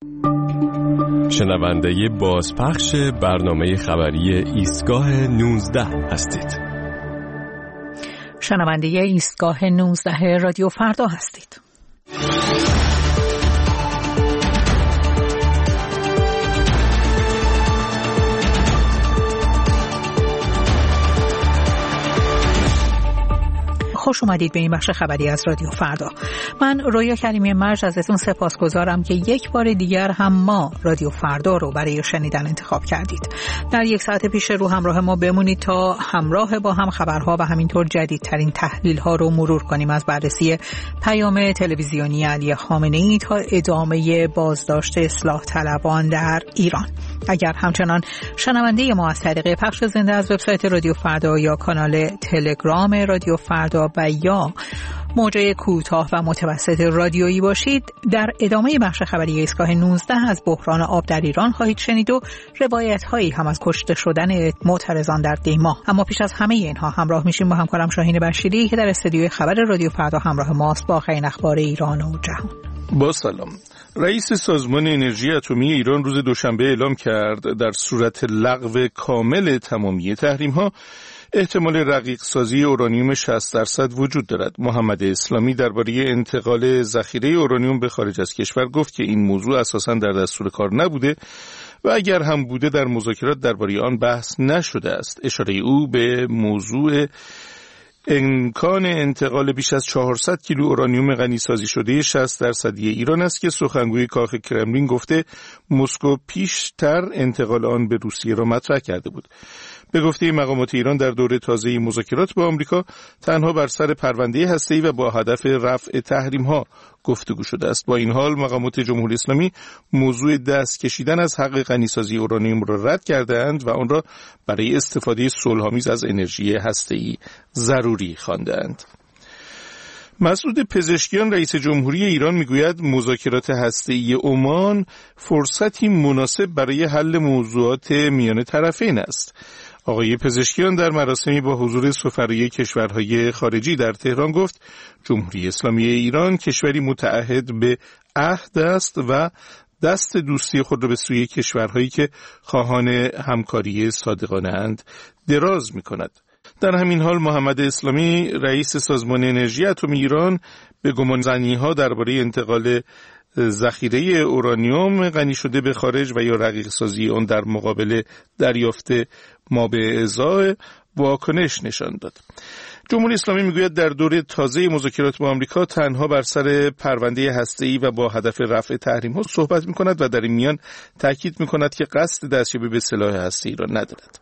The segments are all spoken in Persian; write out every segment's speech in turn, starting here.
شنونده بازپخش برنامه خبری ایستگاه 19 هستید. شنونده ایستگاه 19 رادیو فردا هستید. خوش اومدید به این بخش خبری از رادیو فردا. من رویا کریمی مرج ازتون سپاسگزارم که یک بار دیگر هم ما رادیو فردا رو برای شنیدن انتخاب کردید. در یک ساعت پیش رو همراه ما بمونید تا همراه با هم خبرها و همینطور جدیدترین تحلیل‌ها رو مرور کنیم، از بررسی پیام تلویزیونی علی خامنه‌ای تا ادامه بازداشت اصلاح طلبان در ایران. اگر همچنان شنونده ما از طریق پخش زنده از وبسایت رادیو فردا یا کانال تلگرام رادیو فردا و یا موجه کوتاه و متوسط رادیویی باشید، در ادامه بخش خبری ایستگاه 19 از بحران آب در ایران خواهید شنید و روایت‌هایی هم از کشته شدن معترضان در دیما. اما پیش از همه اینها همراه میشیم با همکارم شاهین بشیری که در استودیوی خبر رادیو فردا همراه ماست با آخرین اخبار ایران و جهان. با سلام. رئیس سازمان انرژی اتمی ایران روز دوشنبه اعلام کرد در صورت لغو کامل تمامی تحریم‌ها احتمال رقیق سازی اورانیوم 60% وجود دارد. محمد اسلامی درباره انتقال ذخیره اورانیوم به خارج از کشور گفت که این موضوع اساساً در دستور کار نبوده و اگر هم بوده در مذاکرات درباره آن بحث نشده است. اشاره او به موضوع امکان انتقال بیش از 400 کیلو اورانیوم غنی‌سازی شده 60% ایران است که سخنگوی کاخ کرملین گفته مسکو پیشتر انتقال آن به روسیه را مطرح کرده بود. به گفته مقامات ایران در دوره تازه مذاکرات با آمریکا تنها بر سر پرونده هسته‌ای و با هدف رفع تحریم‌ها گفتگو شده است. با این حال مقامات جمهوری اسلامی موضوع دست کشیدن از حق غنی‌سازی اورانیوم را رد کرده‌اند و آن را برای استفاده صلح‌آمیز از انرژی هسته‌ای ضروری خوانده‌اند. مسعود پزشکیان رئیس جمهوری ایران میگوید مذاکرات هسته‌ای عمان فرصتی مناسب برای حل موضوعات میان طرفین است. آقای پزشکیان در مراسمی با حضور سفرای کشورهای خارجی در تهران گفت جمهوری اسلامی ایران کشوری متعهد به عهد است و دست دوستی خود را به سوی کشورهایی که خواهان همکاری صادقانه اند دراز می‌کند. در همین حال محمد اسلامی رئیس سازمان انرژی اتمی ایران به گمانزنی‌ها درباره انتقال ذخیره اورانیوم غنی شده به خارج و یا رقیق سازی آن در مقابل دریافت ما به ازای واکنش نشان داد. جمهوری اسلامی میگوید در دوره تازه مذاکرات با آمریکا تنها بر سر پرونده هسته‌ای و با هدف رفع تحریم‌ها صحبت می‌کند و در این میان تاکید می‌کند که قصد دستیابی به سلاح هسته‌ای را ندارد.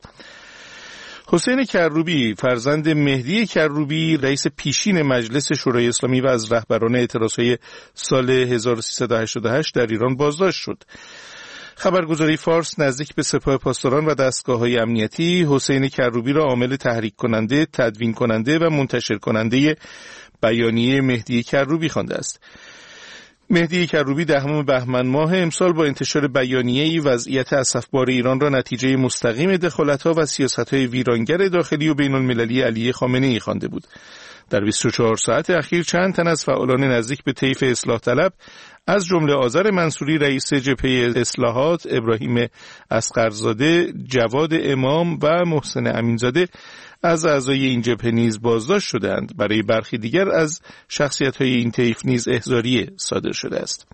حسین کروبی فرزند مهدی کروبی رئیس پیشین مجلس شورای اسلامی و از رهبران اعتراضهای سال 1388 در ایران بازداشت شد. خبرگزاری فارس نزدیک به سپاه پاسداران و دستگاه‌های امنیتی حسین کروبی را عامل تحریک کننده، تدوین کننده و منتشر کننده بیانیه مهدی کروبی خوانده است. مهدی کروبی 10 بهمن ماه امسال با انتشار بیانیه‌ای وضعیت اسفبار ایران را نتیجه مستقیم دخالت‌ها و سیاست‌های ویرانگر داخلی و بین‌المللی علی خامنه‌ای خوانده بود. در 24 ساعت اخیر چند تن از فعالان نزدیک به طیف اصلاح طلب از جمله آذر منصوری رئیس جبهه اصلاحات، ابراهیم اصغرزاده، جواد امام و محسن امینزاده از اعضای این جبهه نیز بازداشت شدند. برای برخی دیگر از شخصیت‌های این طیف نیز احضاریه صادر شده است.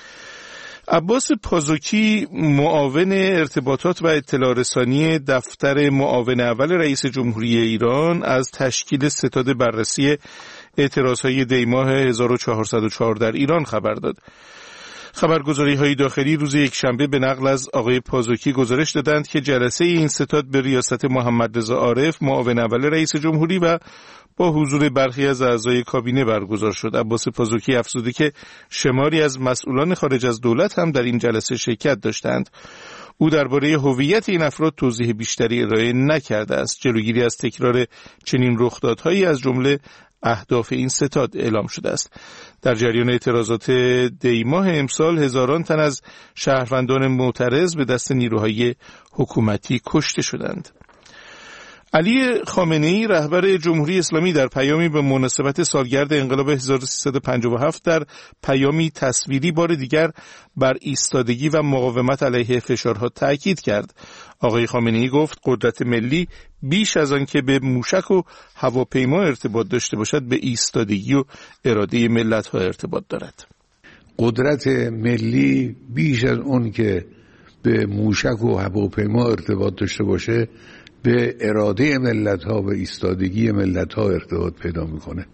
عباس پازوکی معاون ارتباطات و اطلاع رسانی دفتر معاون اول رئیس جمهوری ایران از تشکیل ستاد بررسی اعتراضهای دیماه 1404 در ایران خبر داد. خبرگزاری‌های داخلی روز یکشنبه به نقل از آقای پازوکی گزارش دادند که جلسه این ستاد به ریاست محمد رضا عارف معاون اول رئیس جمهوری و با حضور برخی از اعضای کابینه برگزار شد. عباس پازوکی افزوده که شماری از مسئولان خارج از دولت هم در این جلسه شرکت داشتند. او درباره هویت این افراد توضیح بیشتری ارائه نکرده است. جلوگیری از تکرار چنین رخدادهایی از جمله اهداف این ستاد اعلام شده است. در جریان اعتراضات دیماه امسال هزاران تن از شهروندان معترض به دست نیروهای حکومتی کشته شدند. علی خامنه‌ای رهبر جمهوری اسلامی در پیامی به مناسبت سالگرد انقلاب 1357 در پیامی تصویری بار دیگر بر ایستادگی و مقاومت علیه فشارها تاکید کرد. آقای خامنه‌ای گفت قدرت ملی بیش از آن که به موشک و هواپیما ارتباط داشته باشد به ایستادگی و اراده ملت‌ها ارتباط دارد. قدرت ملی بیش از اون که به موشک و هواپیما ارتباط داشته باشه به اراده ملت‌ها و ایستادگی ملت‌ها ارتباط پیدا میکنه.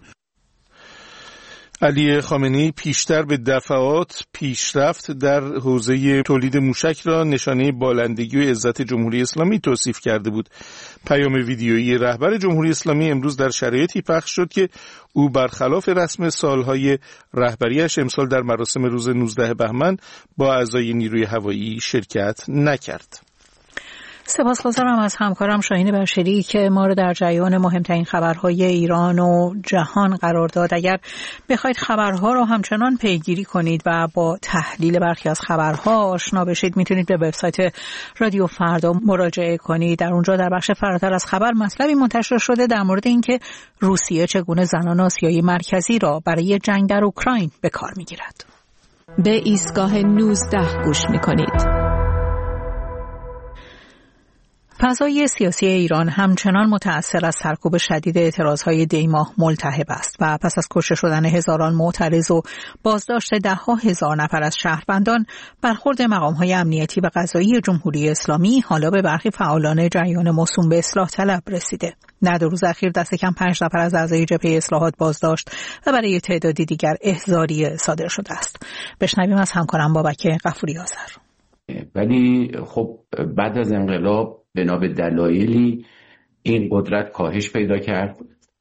علی خامنه‌ای پیشتر به دفعات پیشرفت در حوزه تولید موشک را نشانه بالندگی و عزت جمهوری اسلامی توصیف کرده بود. پیام ویدیویی رهبر جمهوری اسلامی امروز در شرایطی پخش شد که او برخلاف رسم سالهای رهبریش امسال در مراسم روز 19 بهمن با اعضای نیروی هوایی شرکت نکرد. سپاسگزارم از همکارم شاهین بشری که ما رو در جریان مهمترین خبرهای ایران و جهان قرار داد. اگر بخواید خبرها رو همچنان پیگیری کنید و با تحلیل برخی از خبرها آشنا بشید میتونید به وبسایت رادیو فردا مراجعه کنید. در اونجا در بخش فراتر از خبر مطلبی منتشر شده در مورد اینکه روسیه چگونه زنان آسیایی مرکزی را برای جنگ در اوکراین به کار میگیرد. به ایستگاه 19 گوش میکنید. فضای سیاسی ایران همچنان متأثر از سرکوب شدید اعتراضهای دیماه ملتهب است و پس از کشته شدن هزاران معترض و بازداشت ده‌ها هزار نفر از شهروندان، برخورد مقام‌های امنیتی و قضایی جمهوری اسلامی حالا به برخی فعالان جریان موسوم به اصلاح طلب رسیده. در 2 روز اخیر دست کم 5 نفر از اعضای جبهه اصلاحات بازداشت و برای تعدادی دیگر احضاریه صادر شده است. بشنویم از همکارم بابک غفوری آذر. ولی خب بعد از انقلاب بنا به دلایلی این قدرت کاهش پیدا کرد.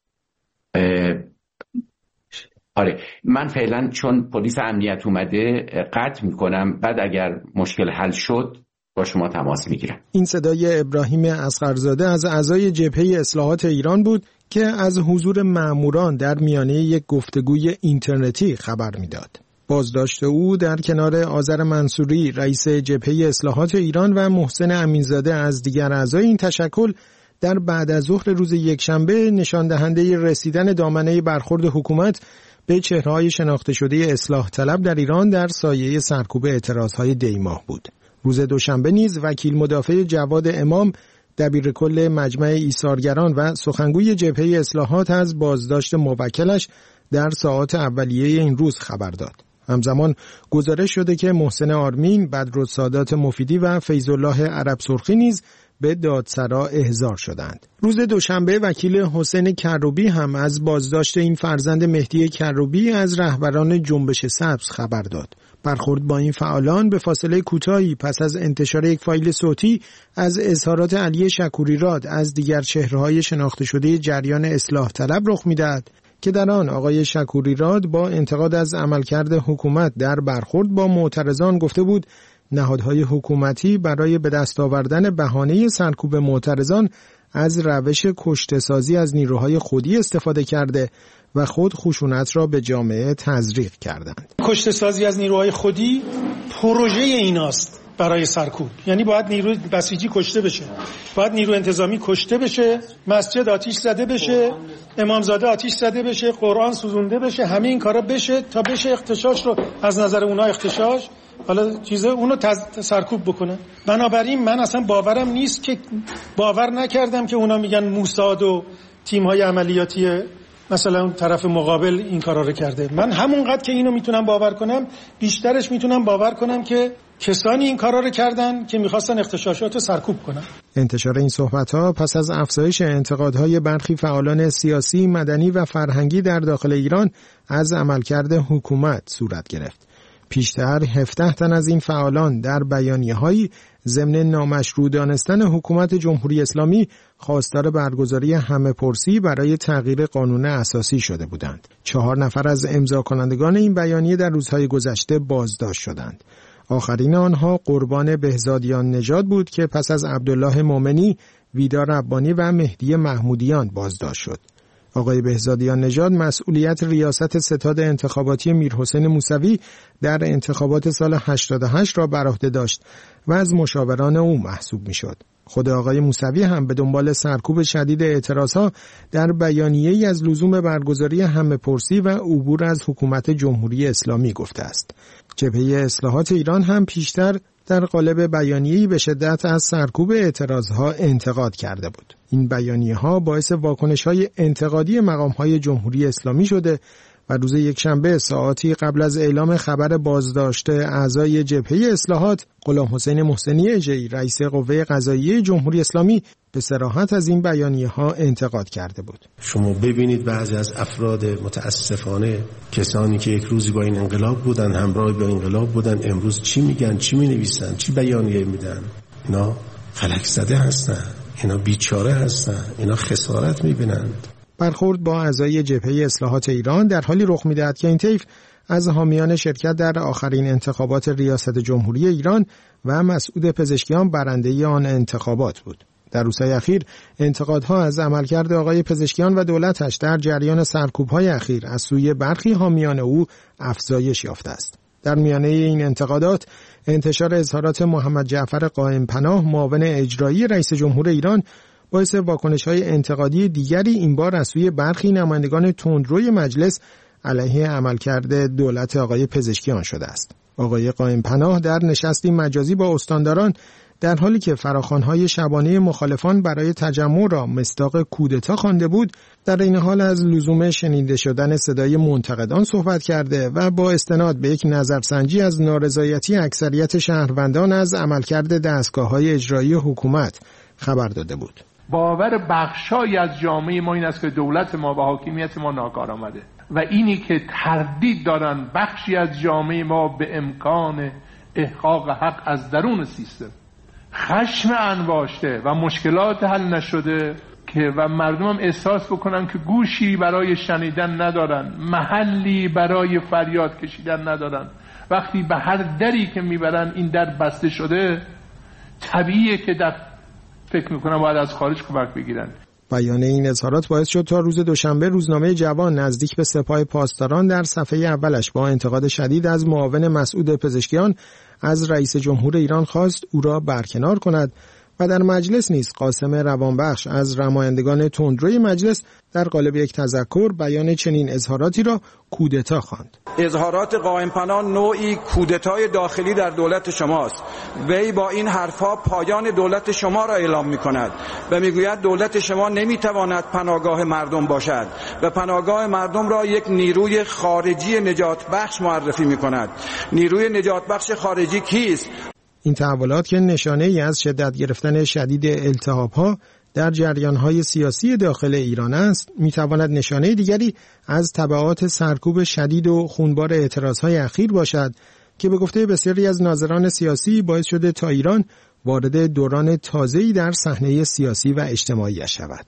آره من فعلا چون پلیس امنیت اومده قطع میکنم، بعد اگر مشکل حل شد با شما تماس میگیرم. این صدای ابراهیم اصغرزاده از اعضای جبهه اصلاحات ایران بود که از حضور ماموران در میانه یک گفتگوی اینترنتی خبر میداد. بازداشت او در کنار آذر منصوری رئیس جبهه اصلاحات ایران و محسن امینزاده از دیگر اعضای این تشکل در بعد از ظهر روز یکشنبه نشان دهنده رسیدن دامنه برخورد حکومت به چهره‌های شناخته شده اصلاح طلب در ایران در سایه سرکوب اعتراضهای دیماه بود. روز دوشنبه نیز وکیل مدافع جواد امام دبیرکل مجمع ایثارگران و سخنگوی جبهه اصلاحات از بازداشت موکلش در ساعات اولیه این روز خبر داد. همزمان گزارش شده که محسن آرمین، بدرالسادات مفیدی و فیض‌الله عرب سرخی نیز به دادسرا احضار شدند. روز دوشنبه وکیل حسین کروبی هم از بازداشت این فرزند مهدی کروبی از رهبران جنبش سبز خبر داد. برخورد با این فعالان به فاصله کوتاهی پس از انتشار یک فایل صوتی از اظهارات علی شکوریراد از دیگر چهره‌های شناخته شده جریان اصلاح طلب رخ می‌دهد که در آن آقای شکوریراد با انتقاد از عملکرد حکومت در برخورد با معترضان گفته بود نهادهای حکومتی برای به دست آوردن بهانه سرکوب معترضان از روش کشته‌سازی از نیروهای خودی استفاده کرده و خود خشونت را به جامعه تزریق کردند. کشته‌سازی از نیروهای خودی پروژه ایناست برای سرکوب، یعنی باید نیروی بسیجی کشته بشه، باید نیروی انتظامی کشته بشه، مسجد آتش زده بشه، امامزاده آتش زده بشه، قرآن سوزونده بشه، همه این کارا بشه تا بشه اغتشاش رو از نظر اونها اغتشاش حالا چیزه اونو سرکوب بکنه. بنابراین من اصلا باورم نیست که باور نکردم که اونا میگن موساد و تیم‌های عملیاتی مثلا اون طرف مقابل این کارا رو کرده. من همونقدر که اینو میتونم باور کنم بیشترش میتونم باور کنم که کسانی این کارا رو کردن که میخواستن اغتشاشات رو سرکوب کنن. انتشار این صحبت‌ها پس از افزایش انتقادهای برخی فعالان سیاسی، مدنی و فرهنگی در داخل ایران از عملکرد حکومت صورت گرفت. پیشتر 17 تن از این فعالان در بیانیه‌هایی ضمن نامشروع دانستن حکومت جمهوری اسلامی خواستار برگزاری همه‌پرسی برای تغییر قانون اساسی شده بودند. 4 نفر از امضا کنندگان این بیانیه در روزهای گذشته بازداشت شدند. آخرین آنها قربان بهزادیان نژاد بود که پس از عبدالله مومنی، ویدا ربانی و مهدی محمودیان بازداشت شد. آقای بهزادیان نژاد مسئولیت ریاست ستاد انتخاباتی میرحسین موسوی در انتخابات سال 88 را بر عهده داشت و از مشاوران او محسوب می‌شد. خود آقای موسوی هم به دنبال سرکوب شدید اعتراضها در بیانیه‌ای از لزوم برگزاری همه‌پرسی و عبور از حکومت جمهوری اسلامی گفته است. جبهه اصلاحات ایران هم پیشتر در قالب بیانیه‌ای به شدت از سرکوب اعتراضها انتقاد کرده بود. این بیانیه‌ها باعث واکنش‌های انتقادی مقام‌های جمهوری اسلامی شده و روز یکشنبه ساعاتی قبل از اعلام خبر بازداشت اعضای جبهه اصلاحات، غلام حسین محسنی اژه‌ای رئیس قوه قضاییه جمهوری اسلامی به صراحت از این بیانیه‌ها انتقاد کرده بود. شما ببینید بعضی از افراد متاسفانه، کسانی که یک روزی با این انقلاب بودن، همراه با انقلاب بودن، امروز چی میگن، چی مینویسن، چی بیانیه میدن؟ اینا فلک زده هستن، اینا بیچاره هستن، اینا خسارت میبینند. برخورد با اعضای جبهه اصلاحات ایران در حالی رخ می‌دهد که این طیف از حامیان شرکت در آخرین انتخابات ریاست جمهوری ایران و مسعود پزشکیان برنده آن انتخابات بود. در روزهای اخیر انتقادها از عملکرد آقای پزشکیان و دولتش در جریان سرکوب‌های اخیر از سوی برخی حامیان او افزایش یافته است. در میانه این انتقادات، انتشار اظهارات محمد جعفر قائم‌پناه، معاون اجرایی رئیس جمهور ایران، باعث واکنش‌های انتقادی دیگری این بار از سوی برخی نمایندگان تندروی مجلس علیه عملکرد دولت آقای پزشکیان شده است. آقای قائم‌پناه در نشستی مجازی با استانداران در حالی که فراخوان‌های شبانه مخالفان برای تجمع را مصداق کودتا خوانده بود، در این حال از لزوم شنیده شدن صدای منتقدان صحبت کرده و با استناد به یک نظرسنجی از نارضایتی اکثریت شهروندان از عملکرد دستگاه‌های اجرایی حکومت خبر داده بود. باور بخشایی از جامعه ما این است که دولت ما و حاکمیت ما ناکار آمده و اینی که تردید دارن بخشی از جامعه ما به امکان احقاق حق از درون سیستم، خشم انباشته و مشکلات حل نشده که و مردم هم احساس بکنن که گوشی برای شنیدن ندارن، محلی برای فریاد کشیدن ندارن. وقتی به هر دری که میبرن این در بسته شده، طبیعیه که در فکر میکنم باید از خارج کمک بگیرن. بیان این اظهارات باعث شد تا روز دوشنبه روزنامه جوان نزدیک به سپاه پاسداران در صفحه اولش با انتقاد شدید از معاون مسعود پزشکیان از رئیس جمهور ایران خواست او را برکنار کند و در مجلس نیز قاسم روانبخش از نمایندگان تندروی مجلس در قالب یک تذکر بیان چنین اظهاراتی را کودتا خواند. اظهارات قائم‌پناه نوعی کودتای داخلی در دولت شماست. وی با این حرفا پایان دولت شما را اعلام می‌کند و می‌گوید دولت شما نمی‌تواند پناهگاه مردم باشد و پناهگاه مردم را یک نیروی خارجی نجات بخش معرفی می‌کند. نیروی نجات بخش خارجی کیست؟ این تحولات که نشانه‌ای از شدت گرفتن شدید التهاب‌ها در جریان‌های سیاسی داخل ایران است، می‌تواند نشانه دیگری از تبعات سرکوب شدید و خونبار اعتراض‌های اخیر باشد که به گفته بسیاری از ناظران سیاسی باعث شده تا ایران وارد دوران تازه‌ای در صحنه سیاسی و اجتماعی شود.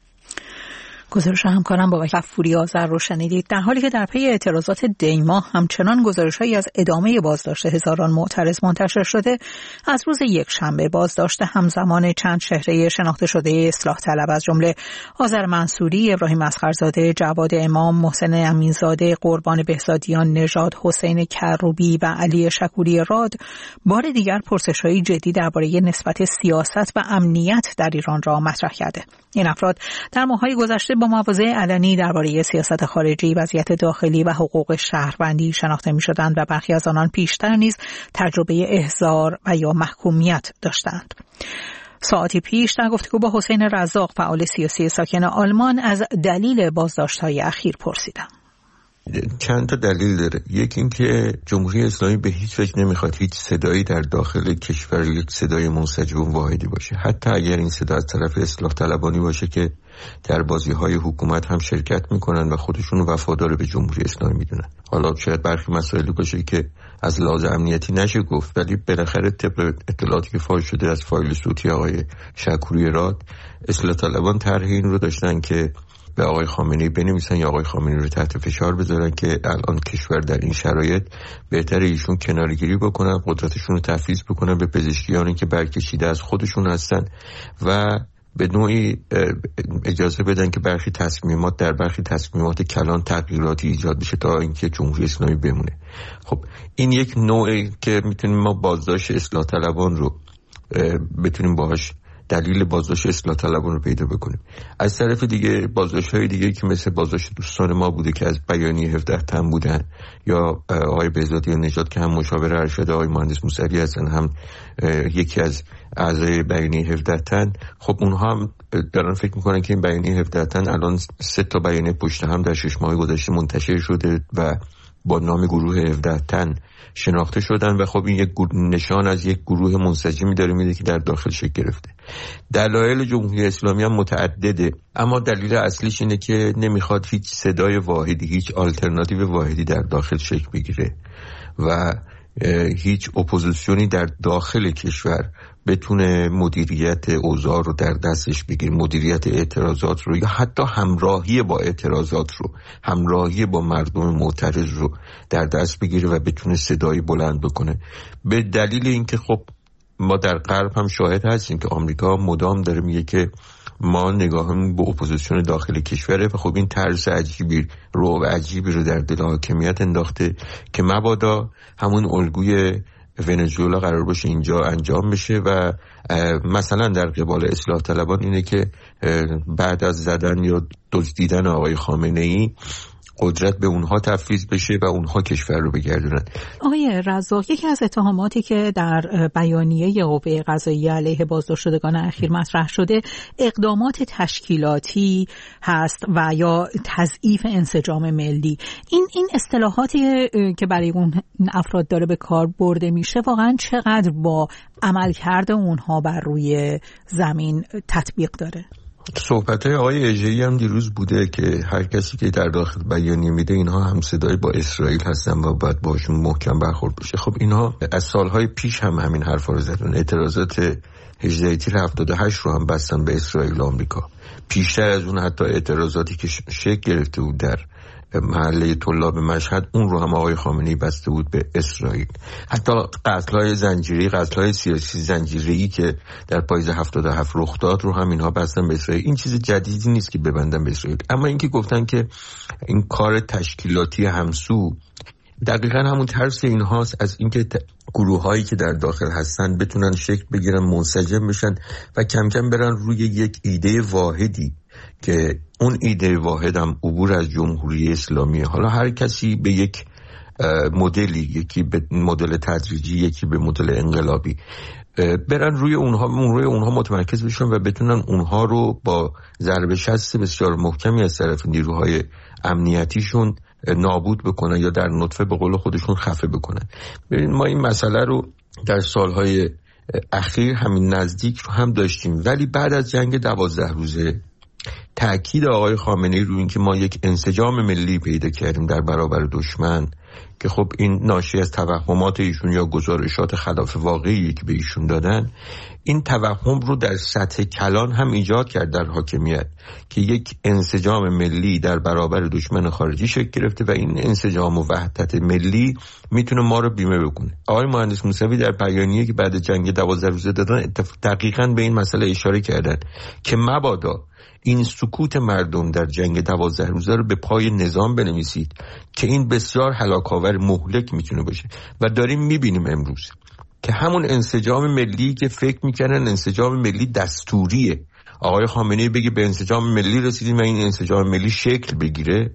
گزارش همکارم بابک غفوری آذر رو شنیدید. در حالی که در پی اعتراضات دیما همچنان گزارش‌هایی از ادامه بازداشت هزاران معترض منتشر شده، از روز یکشنبه بازداشت همزمان چند چهره شناخته شده اصلاح طلب از جمله آذر منصوری، ابراهیم اصغرزاده، جواد امام، محسن امینزاده، قربان بهزادیان، نژاد حسین کروبی و علی شکوری راد بار دیگر پرسش‌های جدی درباره نسبت سیاست و امنیت در ایران را مطرح کرده. این افراد در ماه‌های گذشته با مواضع علنی درباره سیاست خارجی، وضعیت داخلی و حقوق شهروندی شناخته می‌شدند و برخی از آنان پیشتر نیز تجربه احضار و یا محکومیت داشتند. ساعتی پیش در گفتگو با حسین رزاق، فعال سیاسی ساکن آلمان، از دلیل بازداشت‌های اخیر پرسیدم. چند تا دلیل داره. یکی این که جمهوری اسلامی به هیچ وجه نمیخواد هیچ صدایی در داخل کشور یک صدای منسجم و واحدی باشه، حتی اگر این صدا از طرف اصلاح طلبانی باشه که در بازی‌های حکومت هم شرکت میکنن و خودشون رو وفادار به جمهوری اسلامی میدونن. حالا شاید برخی مسائلی باشه که از لحاظ امنیتی نشه گفت، ولی بالاخره طبق اطلاعاتی که فاش شده از فایل صوتی آقای شکوری راد، اصلاح طلبان طرح این رو داشتن که به آقای خامنه‌ای بنویسن یا آقای خامنه‌ای رو تحت فشار بذارن که الان کشور در این شرایط بهتره ایشون کنارگیری بکنن، قدرتشون رو تفویض بکنن به پزشکیانی که برکشیده از خودشون هستن و به نوعی اجازه بدن که برخی تصمیمات کلان تغییراتی ایجاد بشه تا اینکه جمهوری اسلامی بمونه. خب این یک نوعی که میتونیم ما بازداشت اصلاح طلبان رو بتونیم باهاش دلیل بازداشت اصلاح طلبان رو پیدا بکنیم. از طرف دیگه بازداشت‌های دیگه که مثل بازداشت دوستان ما بوده که از بیانیه 17 تن بودن، یا آقای بهزادی نژاد که هم مشاور ارشد آقای مهندس موسوی هستن، هم یکی از اعضای بیانیه 17 تن، خب اونها هم دارن فکر میکنن که این بیانیه 17 تن الان 3 تا بیانیه پشت هم در 6 ماه گذشته منتشر شده و با نام گروه 17 تن شناخته شدن و خب این یک نشان از یک گروه منسجمی داره میده که در داخل شکل گرفته. دلایل جمهوری اسلامی هم متعدده، اما دلیل اصلیش اینه که نمیخواد هیچ صدای واحدی، هیچ آلترناتیو واحدی در داخل شکل بگیره و هیچ اپوزیسیونی در داخل کشور بتونه مدیریت اوضاع رو در دستش بگیره، مدیریت اعتراضات رو یا حتی همراهی با اعتراضات رو، همراهی با مردم معترض رو در دست بگیره و بتونه صدایی بلند بکنه. به دلیل اینکه خب ما در غرب هم شاهد هستیم که آمریکا مدام داره میگه که ما نگاهمون به اپوزیسیون داخل کشوره و خب این ترس عجیبی رو در دل حاکمیت انداخته که مبادا همون الگوی ونزوئلا قرار باشه اینجا انجام بشه و مثلا در قبال اصلاح طلبان اینه که بعد از زدن یا دزدیدن آقای خامنه‌ای قدرت به اونها تفویض بشه و اونها کشور رو بگردونن. آقای رزاق، یکی از اتهاماتی که در بیانیه قوه قضاییه علیه بازداشتشدگان اخیر مطرح شده اقدامات تشکیلاتی هست و یا تضعیف انسجام ملی. این اصطلاحاتی که برای اون افراد داره به کار برده میشه واقعا چقدر با عملکرد اونها بر روی زمین تطبیق داره؟ صحبت‌های آقای اژه‌ای هم دیروز بوده که هر کسی که در داخل بیانیه میده اینها هم صدای با اسرائیل هستن و باید باشون محکم برخورد بشه. خب اینها از سالهای پیش هم همین حرفا رو زدن. اعتراضات 18 تیر 78 رو هم بستن به اسرائیل و آمریکا. پیشتر از اون حتی اعتراضاتی که شکل گرفته بود در محله طلاب مشهد، اون رو هم آقای خامنه‌ای بسته بود به اسرائیل. حتی قتل‌های زنجیره‌ای، قتل‌های سیاسی زنجیره‌ای که در پاییز 77 رخ داد رو هم اینها بستن به اسرائیل. این چیز جدیدی نیست که ببندن به اسرائیل. اما اینکه گفتن که این کار تشکیلاتی همسو، دقیقاً همون ترس اینهاست از اینکه گروه‌هایی که در داخل هستن بتونن شکل بگیرن، منسجم بشن و کم کم برن روی یک ایده واحدی که اون ایده واحد هم عبور از جمهوری اسلامی. حالا هر کسی به یک مدلی، یکی به مدل تدریجی، یکی به مدل انقلابی، برن روی اونها متمرکز بشن و بتونن اونها رو با ضرب شست بسیار محکمی از طرف نیروهای امنیتیشون نابود بکنن یا در نطفه به قول خودشون خفه بکنن. ببین ما این مسئله رو در سالهای اخیر همین نزدیک رو هم داشتیم، ولی بعد از جنگ 12 روزه تأکید آقای خامنه‌ای روی این که ما یک انسجام ملی پیدا کردیم در برابر دشمن، که خب این ناشی از توهمات ایشون یا گزارشات خلاف واقعی که به ایشون دادن، این توهم رو در سطح کلان هم ایجاد کرد در حاکمیت که یک انسجام ملی در برابر دشمن خارجی شکل گرفته و این انسجام و وحدت ملی میتونه ما رو بیمه بکنه. آقای مهندس موسوی در بیانیه که بعد جنگ 12 روزه دادن دقیقاً به این مسئله اشاره کردن که مبادا این سکوت مردم در جنگ 12 روزه رو به پای نظام بنویسید که این بسیار هلاک‌آور، مهلک میتونه باشه. و داریم میبینیم امروز که همون انسجام ملی که فکر میکنن انسجام ملی دستوریه، آقای خامنه‌ای بگه به انسجام ملی رسیدیم و این انسجام ملی شکل بگیره،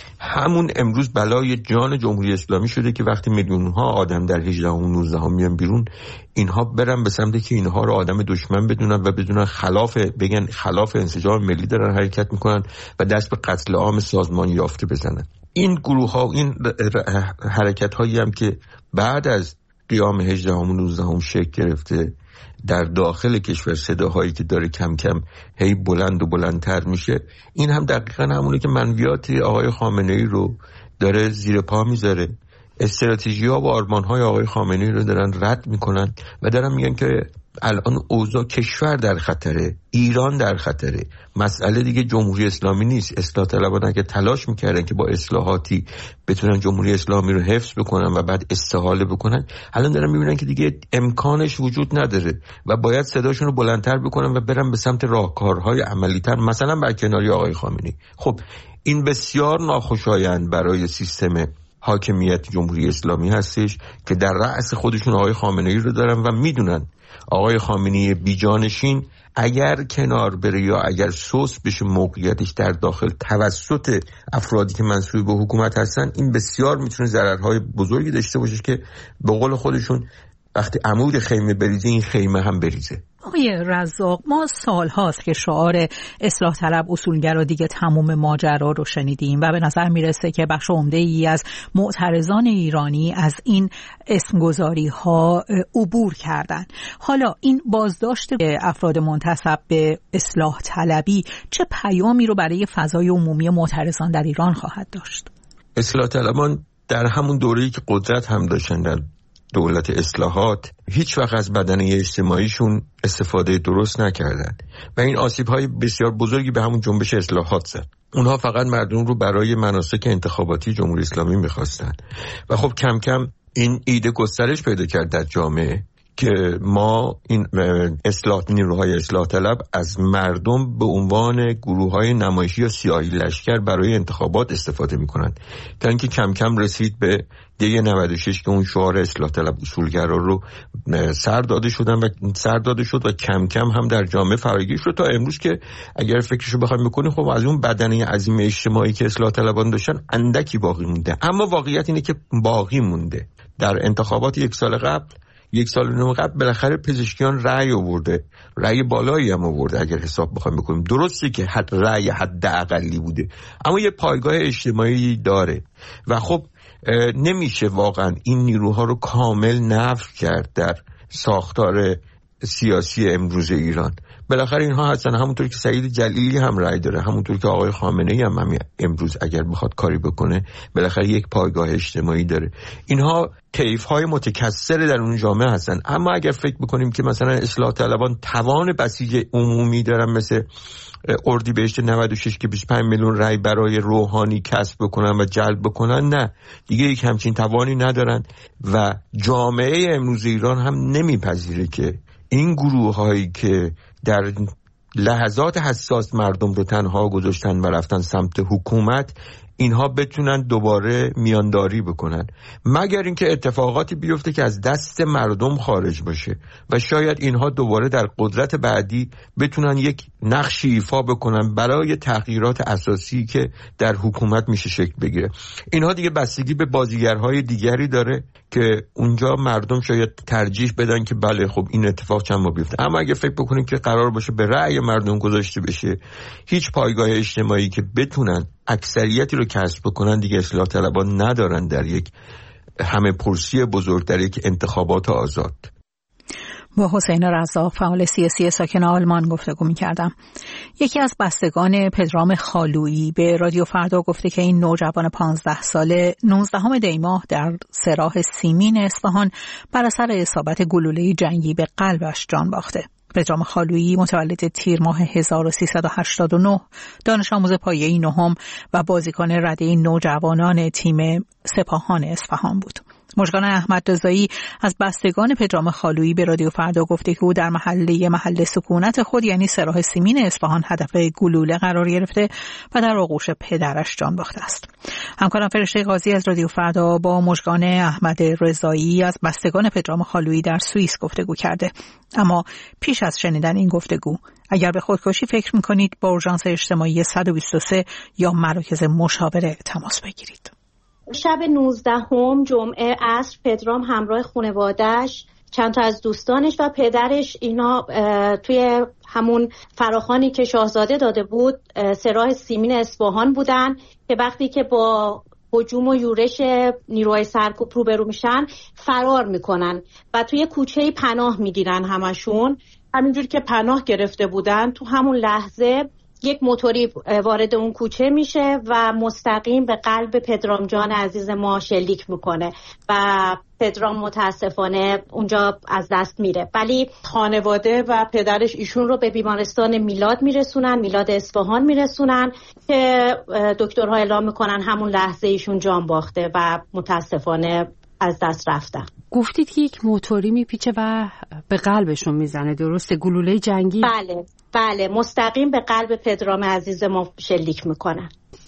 همون امروز بلای جان جمهوری اسلامی شده که وقتی میلیون‌ها آدم در 18 و 19 میان بیرون، اینها برن به سمتی که اینها رو آدم دشمن بدونن و بدونن خلاف انسجام ملی دارن حرکت میکنن و دست به قتل عام سازمانی یافته بزنن. این گروه ها، این حرکت هایی هم که بعد از قیام 18 و 19 شکل گرفته در داخل کشور، صداهایی که داره کم کم هی بلند و بلندتر میشه، این هم دقیقاً همونه که منویات آقای خامنه‌ای رو داره زیر پا میذاره. استراتژی ها و آرمان های آقای خامنه‌ای رو دارن رد میکنن و دارن میگن که الان اوضاع کشور در خطره، ایران در خطره. مسئله دیگه جمهوری اسلامی نیست. اصلاح طلبان اگه تلاش میکردن که با اصلاحاتی بتونن جمهوری اسلامی رو حفظ بکنن و بعد استحاله بکنن، الان دارن میبینن که دیگه امکانش وجود نداره و باید صداشون رو بلندتر بکنن و برن به سمت راهکارهای عملی‌تر، مثلا برکناری آقای خامنه‌ای. خب این بسیار ناخوشایند برای سیستم حاکمیت جمهوری اسلامی هستش که در رأس خودشون آقای خامنه‌ای رو دارن و میدونن آقای خامنه‌ای بیجانشین اگر کنار بره یا اگر سوس بشه موقعیتش در داخل توسط افرادی که منسوب به حکومت هستن، این بسیار میتونه ضررهای بزرگی داشته باشه که به قول خودشون وقتی عمود خیمه بریزه این خیمه هم بریزه. آقای رزاق، ما سال هاست که شعار اصلاح طلب اصولگرا دیگه تموم ماجرا رو شنیدیم و به نظر میرسه که بخش عمده‌ای از معترضان ایرانی از این اسمگذاری ها عبور کردن. حالا این بازداشت افراد منتسب به اصلاح طلبی چه پیامی رو برای فضای عمومی معترضان در ایران خواهد داشت؟ اصلاح طلبان در همون دوره‌ای که قدرت هم داشتن در دولت اصلاحات هیچ وقت از بدنه اجتماعیشون استفاده درست نکردن و این آسیب‌های بسیار بزرگی به همون جنبش اصلاحات زد. اونها فقط مردم رو برای مناسک انتخاباتی جمهوری اسلامی می‌خواستن و خب کم کم این ایده گسترش پیدا کرد در جامعه که ما این نیروهای اصلاح طلب از مردم به عنوان گروه‌های نمایشی یا سیاهی لشکر برای انتخابات استفاده می‌کنند تا اینکه کم کم رسید به دی 96 که اون شعار اصلاح طلب اصولگرا رو سر داده شد و کم کم هم در جامعه فراگیر شد تا امروز که اگر فکرشو بخوایم بکنیم خب از اون بدنه عظیم اجتماعی که اصلاح طلبان داشتن اندکی باقی مونده. اما واقعیت اینه که باقی مونده. در انتخابات یک سال و نیم قبل بالاخره پزشکیان رأی آورده، رأی بالایی هم آورده اگر حساب بخوایم بکنیم. درسته که رأی حداقلی بوده اما یه پایگاه اجتماعی داره و خب نمیشه واقعا این نیروها رو کامل نفی کرد در ساختار سیاسی امروز ایران. بالاخره اینها هستن، همونطور که سعید جلیلی هم رأی داره، همونطور که آقای خامنه‌ای هم امروز اگر بخواد کاری بکنه بالاخره یک پایگاه اجتماعی داره. اینها طیف‌های متکثر در اون جامعه هستن. اما اگر فکر بکنیم که مثلا اصلاح طلبان توان بسیج عمومی دارن مثل اردیبهشت 96 که 25 میلیون رأی برای روحانی کسب بکنن و جلب بکنن، نه دیگه یک همچین توانی ندارن و جامعه امروز ایران هم نمیپذیره که این گروه هایی که در لحظات حساس مردم رو تنها گذاشتن و رفتن سمت حکومت اینها بتونن دوباره میانداری بکنن، مگر اینکه اتفاقاتی بیفته که از دست مردم خارج باشه و شاید اینها دوباره در قدرت بعدی بتونن یک نقشی ایفا بکنن برای تغییرات اساسی که در حکومت میشه شکل بگیره. اینها دیگه بستگی به بازیگرهای دیگری داره که اونجا مردم شاید ترجیح بدن که بله خب این اتفاق چند ما بیفته. اما اگه فکر بکنیم که قرار باشه به رأی مردم گذاشته بشه، هیچ پایگاه اجتماعی که بتونن اکثریتی رو کسب بکنن دیگه اصلاح طلبان ندارن در یک همه پرسی بزرگ، در یک انتخابات آزاد. با حسین رزاق فعال سیاسی ساکن آلمان گفتگو می‌کردم. یکی از بستگان پدرام خالویی به رادیو فردا گفته که این نوجوان 15 ساله 19 دی ماه در سراح سیمین اصفهان بر اثر اصابت گلوله جنگی به قلبش جان باخته. پدرام خالویی متولد تیر ماه 1389 دانش آموز پایه‌ای نهم و بازیکن رده نوجوانان تیم سپاهان اصفهان بود. مژگان احمد رضایی از بستگان پدرام خالویی به رادیو فردا گفته که او در محل سکونت خود یعنی سراح سیمین اصفهان هدف گلوله قرار گرفته و در آغوش پدرش جان باخته است. همکارم فرشته قاضی از رادیو فردا با مژگان احمد رضایی از بستگان پدرام خالویی در سوئیس گفتگو کرده. اما پیش از شنیدن این گفتگو اگر به خودکشی فکر می‌کنید با اورژانس اجتماعی 123 یا مراکز مشاوره تماس بگیرید. شب 19 جمعه عصر پدرام همراه خانواده‌اش، چند تا از دوستانش و پدرش اینا توی همون فراخوانی که شاهزاده داده بود سراح سیمین اصفهان بودن که وقتی که با هجوم و یورش نیروهای سرکوب روبرو میشن فرار میکنن و توی کوچه‌ای پناه میگیرن. همشون همینجور که پناه گرفته بودن تو همون لحظه یک موتوری وارد اون کوچه میشه و مستقیم به قلب پدرام جان عزیز ما شلیک میکنه و پدرام متاسفانه اونجا از دست میره. ولی خانواده و پدرش ایشون رو به بیمارستان میلاد اصفهان میرسونن که دکترها اعلام میکنن همون لحظه ایشون جان باخته و متاسفانه از دست رفتن. گفتید که یک موتوری میپیچه و به قلبشون میزنه، درسته؟ گلوله جنگی؟ بله مستقیم به قلب پدرام عزیز ما شلیک میکنن.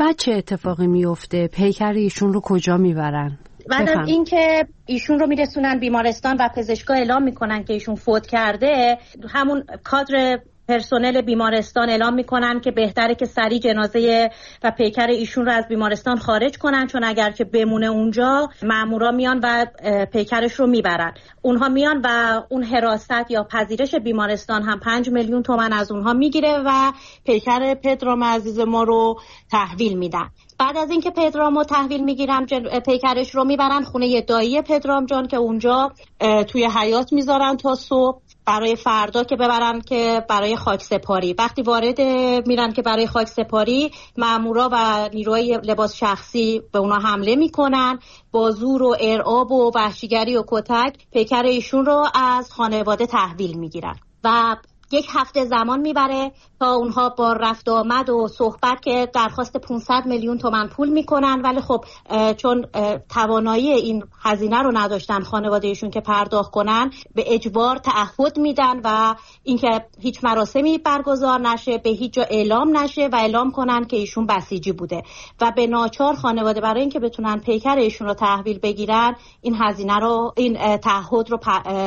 بعد چه اتفاقی میفته؟ پیکر ایشون رو کجا میبرن؟ بعد از اینکه ایشون رو میرسونن بیمارستان و پزشکا اعلام میکنن که ایشون فوت کرده، همون کادر پرسنل بیمارستان اعلام میکنن که بهتره که سریع جنازه و پیکر ایشون رو از بیمارستان خارج کنن، چون اگر که بمونه اونجا مامورا میان و پیکرش رو میبرن. اونها میان و اون حراست یا پذیرش بیمارستان هم 5 میلیون تومان از اونها میگیره و پیکر پدرام عزیز ما رو تحویل میدن. بعد از اینکه پدرام رو تحویل میگیرن، پیکرش رو میبرن خونه دایی پدرام جان که اونجا توی حیاط میذارن تا صبح برای فردا که ببرن که برای خاک سپاری. وقتی وارد میرن که برای خاک سپاری، مامورا و نیروی لباس شخصی به اونا حمله میکنن، با زور و ارعاب و وحشیگری و کتک پیکر ایشون رو از خانواده تحویل میگیرن و 1 هفته زمان میبره تا اونها با رفت آمد و صحبت که درخواست 500 میلیون تومان پول میکنن، ولی خب چون توانایی این هزینه رو نداشتن خانواده ایشون که پرداخت کنن، به اجبار تعهد میدن و اینکه هیچ مراسمی برگزار نشه، به هیچ جا اعلام نشه و اعلام کنن که ایشون بسیجی بوده و به ناچار خانواده برای اینکه بتونن پیکر ایشون رو تحویل بگیرن این هزینه رو، این تعهد رو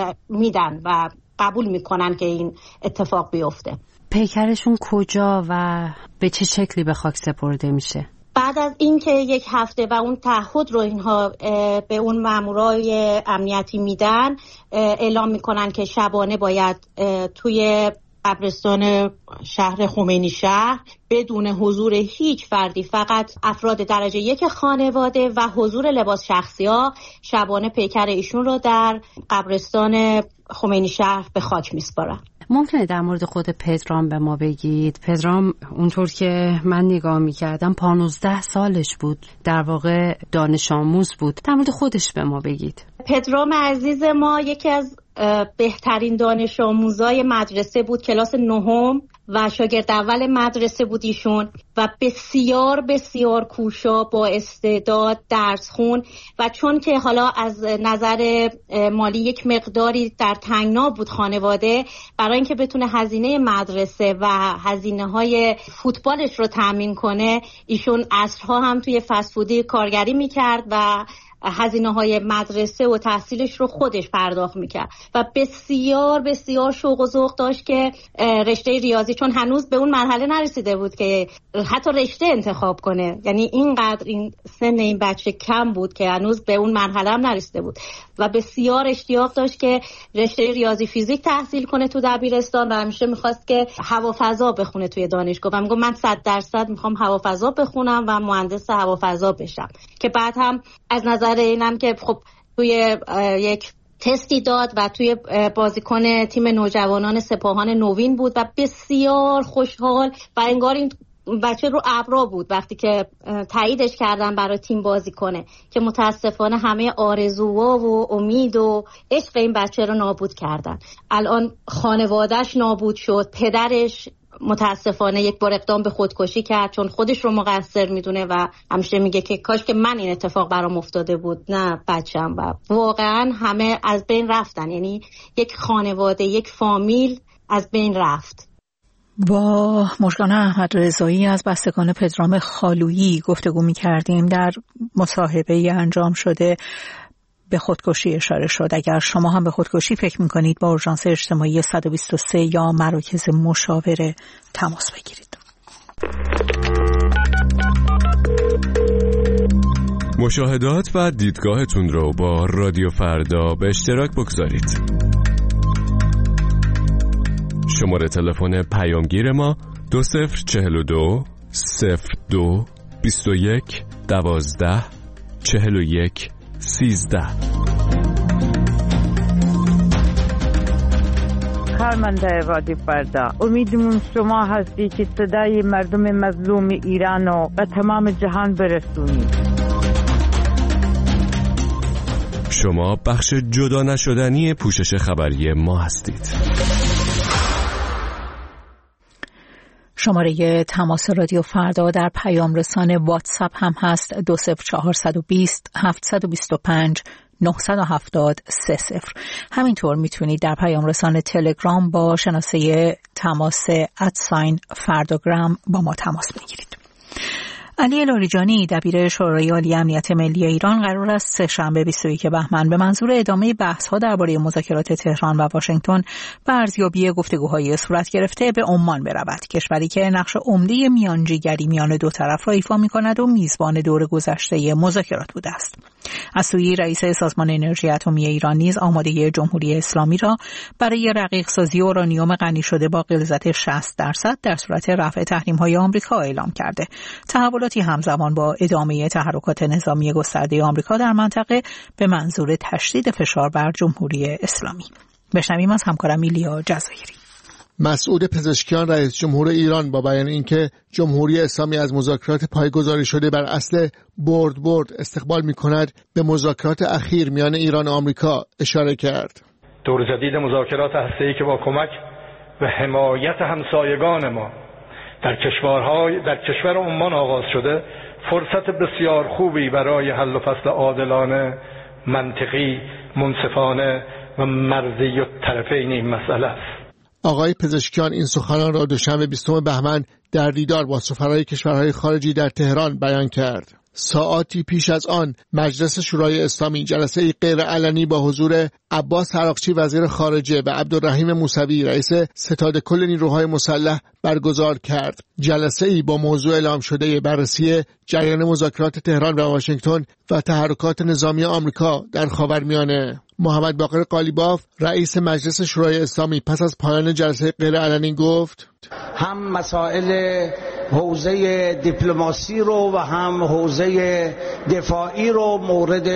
میدن و قبول میکنن که این اتفاق بیفته. پیکرشون کجا و به چه شکلی به خاک سپرده میشه؟ بعد از اینکه 1 هفته و اون تعهد رو اینها به اون مامورای امنیتی میدن، اعلام میکنن که شبانه باید توی قبرستان شهر خمینی شهر بدون حضور هیچ فردی، فقط افراد درجه 1 خانواده و حضور لباس شخصی ها، شبانه پیکر ایشون رو در قبرستان خمینی شهر به خاک میسپارن. ممکنه در مورد خود پدرام به ما بگید؟ پدرام اونطور که من نگاه میکردم 15 سالش بود، در واقع دانش آموز بود. در مورد خودش به ما بگید. پدرام عزیز ما یکی از بهترین دانش آموزای مدرسه بود، کلاس 9 و شاگرد اول مدرسه بود ایشون و بسیار بسیار کوشا، با استعداد، درس خون و چون که حالا از نظر مالی یک مقداری در تنگنا بود خانواده، برای اینکه بتونه هزینه مدرسه و هزینه های فوتبالش رو تامین کنه، ایشون عصرها هم توی فست‌فودی کارگری میکرد و هزینه های مدرسه و تحصیلش رو خودش پرداخت میکرد و بسیار بسیار شوق و ذوق داشت که رشته ریاضی، چون هنوز به اون مرحله نرسیده بود که حتی رشته انتخاب کنه، یعنی اینقدر این سن این بچه کم بود که هنوز به اون مرحله هم نرسیده بود و بسیار اشتیاق داشت که رشته ریاضی فیزیک تحصیل کنه تو دبیرستان و همیشه میخواست که هوافضا بخونه توی دانشگاه و میگم من 100% میخوام هوافضا بخونم و مهندس هوافضا بشم، که بعد هم از نظر اینم که خب توی یک تستی داد و توی بازیکن تیم نوجوانان سپاهان نوین بود و بسیار خوشحال و انگار این بچه رو ابرا بود وقتی که تاییدش کردن برای تیم بازی کنه، که متاسفانه همه آرزوها و امید و عشق این بچه رو نابود کردن. الان خانوادهش نابود شد، پدرش متاسفانه یک بار اقدام به خودکشی کرد چون خودش رو مقصر میدونه و همیشه میگه که کاش که من این اتفاق برام افتاده بود نه بچم، و واقعا همه از بین رفتن، یعنی یک خانواده، یک فامیل از بین رفت. با مژگان احمد رضایی از بستگان پدرام خالویی گفتگو می‌کردیم. در مصاحبه انجام شده به خودکشی اشاره شد. اگر شما هم به خودکشی فکر می‌کنید با اورژانس اجتماعی 123 یا مراکز مشاوره تماس بگیرید. مشاهدات و دیدگاهتون رو با رادیو فردا به اشتراک بگذارید. شماره تلفن پیامگیر ما 2042 02 21 12 41 13. کارمند رادیو فردا، امیدمون شما هستی که صدای مردم مظلوم ایران و تمام جهان برسونید. شما بخش جدا نشدنی پوشش خبری ما هستید. شماره تماس رادیو فردا در پیام رسان واتساپ هم هست 20420 725 970 30. همینطور میتونید در پیام رسان تلگرام با شناسه تماس @فراداگرام با ما تماس بگیرید. علی لاریجانی دبیر شورای عالی امنیت ملی ایران قرار است سه‌شنبه 21 بهمن به منظور ادامه بحث‌ها درباره مذاکرات تهران و واشنگتن و ارزیابی گفتگوهای صورت گرفته به عمان برود. کشوری که نقش عمده میانجیگری میان دو طرف را ایفا می‌کند و میزبان دور گذشته مذاکرات بوده است. از سوی رئیس سازمان انرژی اتمی ایران نیز آمادگی جمهوری اسلامی را برای رقیق سازی اورانیوم غنی شده با غلظت 60% در صورت رفع تحریم‌های آمریکا اعلام کرده. تحولاتی همزمان با ادامه تحرکات نظامی گسترده آمریکا در منطقه به منظور تشدید فشار بر جمهوری اسلامی. بشنویم از همکارم ایلیا جزایری. مسعود پزشکیان رئیس جمهور ایران با بیان اینکه جمهوری اسلامی از مذاکرات پایه‌گذاری شده بر اصل برد استقبال می‌کند، به مذاکرات اخیر میان ایران و آمریکا اشاره کرد. دور جدید مذاکرات هسته‌ای که با کمک و حمایت همسایگان ما در کشور عمان آغاز شده، فرصت بسیار خوبی برای حل و فصل عادلانه، منطقی، منصفانه و مرزی الطرفین این مسئله است. آقای پزشکیان این سخنان را دوشنبه 20 بهمن در دیدار با سفرای کشورهای خارجی در تهران بیان کرد. ساعاتی پیش از آن مجلس شورای اسلامی جلسه غیر علنی با حضور عباس عراقچی وزیر خارجه و عبدالرحیم موسوی رئیس ستاد کل نیروهای مسلح برگزار کرد. جلسه ای با موضوع اعلام شده بررسی جریان مذاکرات تهران و واشنگتن و تحرکات نظامی آمریکا در خاورمیانه. محمد باقر قالیباف رئیس مجلس شورای اسلامی پس از پایان جلسه غیر علنی گفت: هم مسائل حوزه دیپلماسی رو و هم حوزه دفاعی رو مورد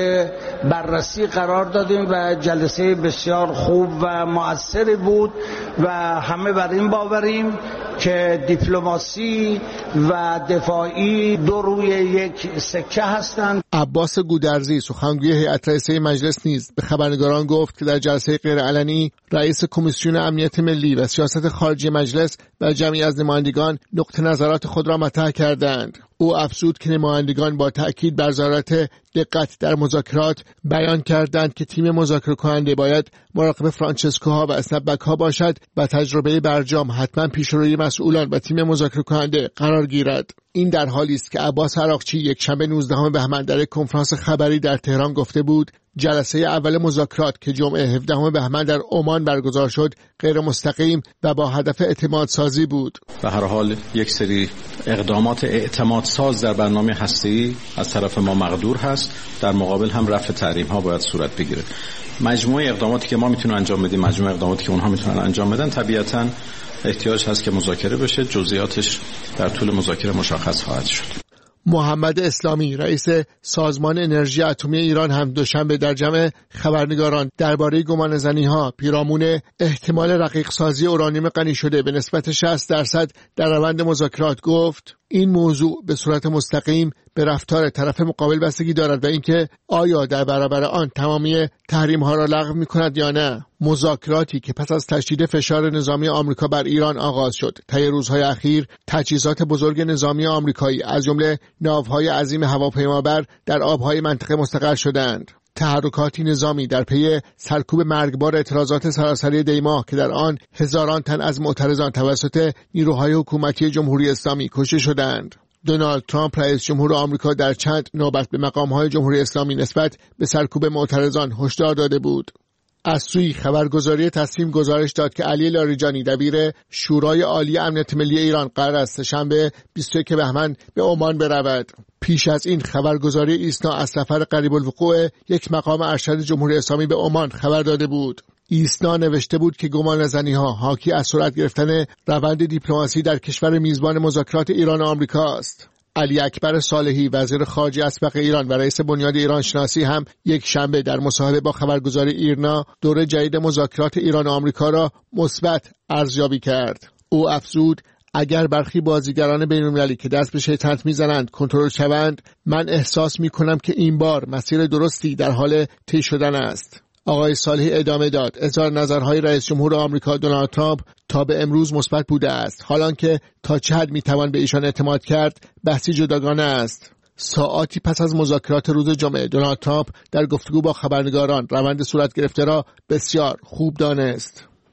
بررسی قرار دادیم و جلسه بسیار خوب و مؤثری بود و همه بر این باوریم که دیپلماسی و دفاعی دو روی یک سکه هستند. عباس گودرزی سخنگوی هیئت رئیسه مجلس نیز به خبرنگاران گفت که در جلسه غیر علنی رئیس کمیسیون امنیت ملی و سیاست خارجی مجلس و جمعی از نمایندگان نقطه نظرات خود را مطرح کردند. او افزود که نمایندگان با تأکید بر ضرورت دقت در مذاکرات بیان کردند که تیم مذاکره کننده باید مراقب فرانچسکوها و اسنپبک‌ها باشد و تجربه برجام حتما پیش روی مسئولان و تیم مذاکره کننده قرار گیرد. این در حالی است که عباس عراقچی یک شنبه 19 بهمن در یک کنفرانس خبری در تهران گفته بود جلسه اول مذاکرات که جمعه 17 بهمن در عمان برگزار شد غیر مستقیم و با هدف اعتماد سازی بود. به هر حال یک سری اقدامات اعتماد ساز در برنامه هسته‌ای از طرف ما مقدور هست، در مقابل هم رفع تحریم‌ها باید صورت بگیره. مجموعه اقداماتی که ما میتونیم انجام بدیم، مجموعه اقداماتی که اونها میتونن انجام بدن، طبیعتاً احتیاج هست که مذاکره بشه. جزئیاتش در طول مذاکره مشخص خواهد شد. محمد اسلامی رئیس سازمان انرژی اتمی ایران هم دوشنبه در جمع خبرنگاران درباره گمانه‌زنی‌ها پیرامون احتمال رقیق سازی اورانیوم غنی شده به نسبت 60% در روند مذاکرات گفت: این موضوع به صورت مستقیم به رفتار طرف مقابل بستگی دارد و اینکه آیا در برابر آن تمامی تحریم‌ها را لغو می‌کند یا نه. مذاکراتی که پس از تشدید فشار نظامی آمریکا بر ایران آغاز شد، طی روزهای اخیر تجهیزات بزرگ نظامی آمریکایی از جمله ناوهای عظیم هواپیمابر در آبهای منطقه مستقر شدند. تحرکاتی نظامی در پی سرکوب مرگبار اعتراضات سراسری دیماه که در آن هزاران تن از معترضان توسط نیروهای حکومتی جمهوری اسلامی کشته شدند. دونالد ترامپ رئیس جمهور آمریکا در چند نوبت به مقام‌های جمهوری اسلامی نسبت به سرکوب معترضان هشدار داده بود. از سوی خبرگزاری تصمیم گزارش داد که علی لاریجانی دبیر شورای عالی امنیت ملی ایران قرار است شنبه 21 بهمن به عمان برود. پیش از این خبرگزاری ایسنا از سفر قریب الوقوع یک مقام ارشد جمهوری اسلامی به عمان خبر داده بود. ایسنا نوشته بود که گمانه‌زنی‌ها حاکی از صورت گرفتن روند دیپلماسی در کشور میزبان مذاکرات ایران و آمریکا است. علی اکبر صالحی وزیر خارجه اسبق ایران و رئیس بنیاد ایران شناسی هم یک شنبه در مصاحبه با خبرگزاری ایرنا دوره جدید مذاکرات ایران و آمریکا را مثبت ارزیابی کرد. او افزود: اگر برخی بازیگران بین‌المللی که دست به شیطنت میزنند کنترل شوند، من احساس میکنم که این بار مسیر درستی در حال طی شدن است. آقای صالحی ادامه داد: اظهار نظرهای رئیس جمهور آمریکا دونالد ترامپ تا به امروز مثبت بوده است، حالانکه تا چه حد میتوان به ایشان اعتماد کرد بحثی جداگانه است. ساعاتی پس از مذاکرات روز جمعه دونالد ترامپ در گفتگو با خبرنگاران روند صورت گرفته را بسیار خوب دانست.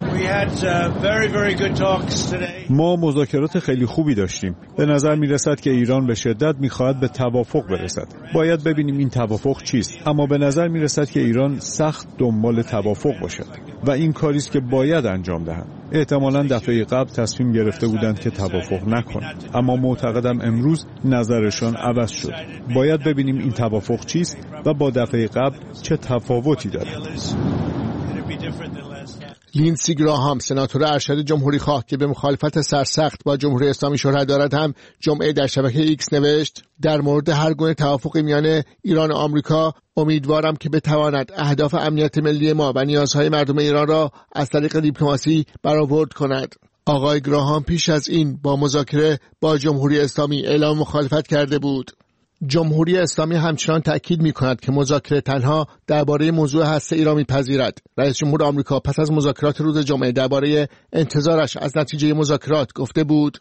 ما مذاکرات خیلی خوبی داشتیم. به نظر می رسد که ایران به شدت می خواهد به توافق برسد. باید ببینیم این توافق چیست. اما به نظر می رسد که ایران سخت دنبال توافق باشد و این کاری است که باید انجام دهند. احتمالاً دفعه قبل تصمیم گرفته بودند که توافق نکنند، اما معتقدم امروز نظرشان عوض شد. باید ببینیم این توافق چیست و با دفعه قبل چه تفاوتی دارد. لینسی گراهام، سناتور ارشد جمهوری‌خواه که به مخالفت سرسخت با جمهوری اسلامی شهرت دارد، هم جمعه در شبکه ایکس نوشت: در مورد هر گونه توافقی میان ایران و آمریکا امیدوارم که بتواند اهداف امنیت ملی ما و نیازهای مردم ایران را از طریق دیپلماسی برآورد کند. آقای گراهام پیش از این با مذاکره با جمهوری اسلامی اعلام مخالفت کرده بود. جمهوری اسلامی همچنان تأکید می‌کند که مذاکره تنها درباره موضوع هسته ای را می‌پذیرد. رئیس جمهور آمریکا پس از مذاکرات روز جمعه درباره انتظارش از نتیجه مذاکرات گفته بود: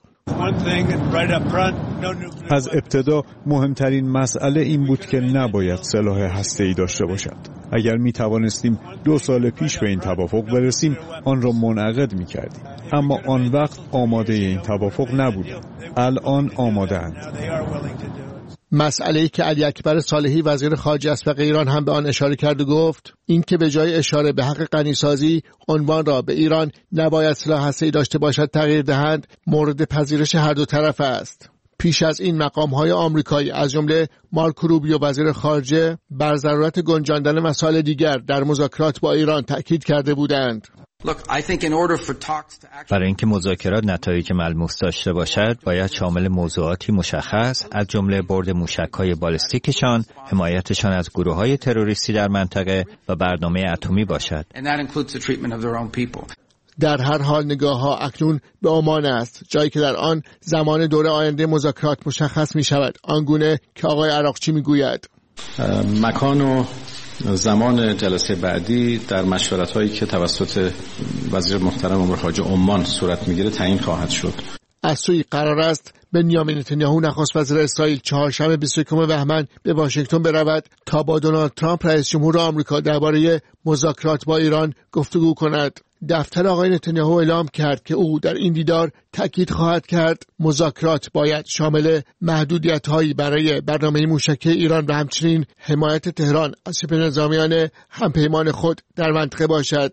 از ابتدا مهمترین مسئله این بود که نباید سلاح هسته‌ای داشته باشد. اگر می‌توانستیم 2 سال پیش به این توافق برسیم، آن را منعقد می‌کردیم. اما آن وقت آماده این توافق نبودند. الان آماده‌اند. مسئله‌ای که علی اکبر صالحی وزیر خارجه اسبق ایران هم به آن اشاره کرد و گفت این که به جای اشاره به حق غنیسازی عنوان را به ایران نباید سلاح هسته‌ای داشته باشد تغییر دهند، مورد پذیرش هر دو طرف است. پیش از این مقام‌های آمریکایی از جمله مارکو روبیو وزیر خارجه بر ضرورت گنجاندن مسائل دیگر در مذاکرات با ایران تأکید کرده بودند. برای اینکه مذاکرات نتایج ملموس داشته باشد، باید شامل موضوعاتی مشخص از جمله برد موشک‌های بالستیکشان، حمایتشان از گروه‌های تروریستی در منطقه و برنامه اتمی باشد. در هر حال نگاه‌ها اکنون به عمان است، جایی که در آن زمان دوره آینده مذاکرات مشخص می‌شود، آنگونه که آقای عراقچی می‌گوید. مکان و زمان جلسه بعدی در مشورت‌هایی که توسط وزیر محترم امور خارجه عمان صورت می‌گیره تعیین خواهد شد. از سوی قرار است بنیامین نتانیاهو نخست وزیر اسرائیل چهارشنبه 21 بهمن به واشنگتن برود تا با دونالد ترامپ رئیس جمهور آمریکا درباره مذاکرات با ایران گفتگو کند. دفتر آقای نتانیاهو اعلام کرد که او در این دیدار تاکید خواهد کرد مذاکرات باید شامل محدودیت‌هایی برای برنامه موشکی ایران و همچنین حمایت تهران از شبه نظامیان همپیمان خود در منطقه باشد.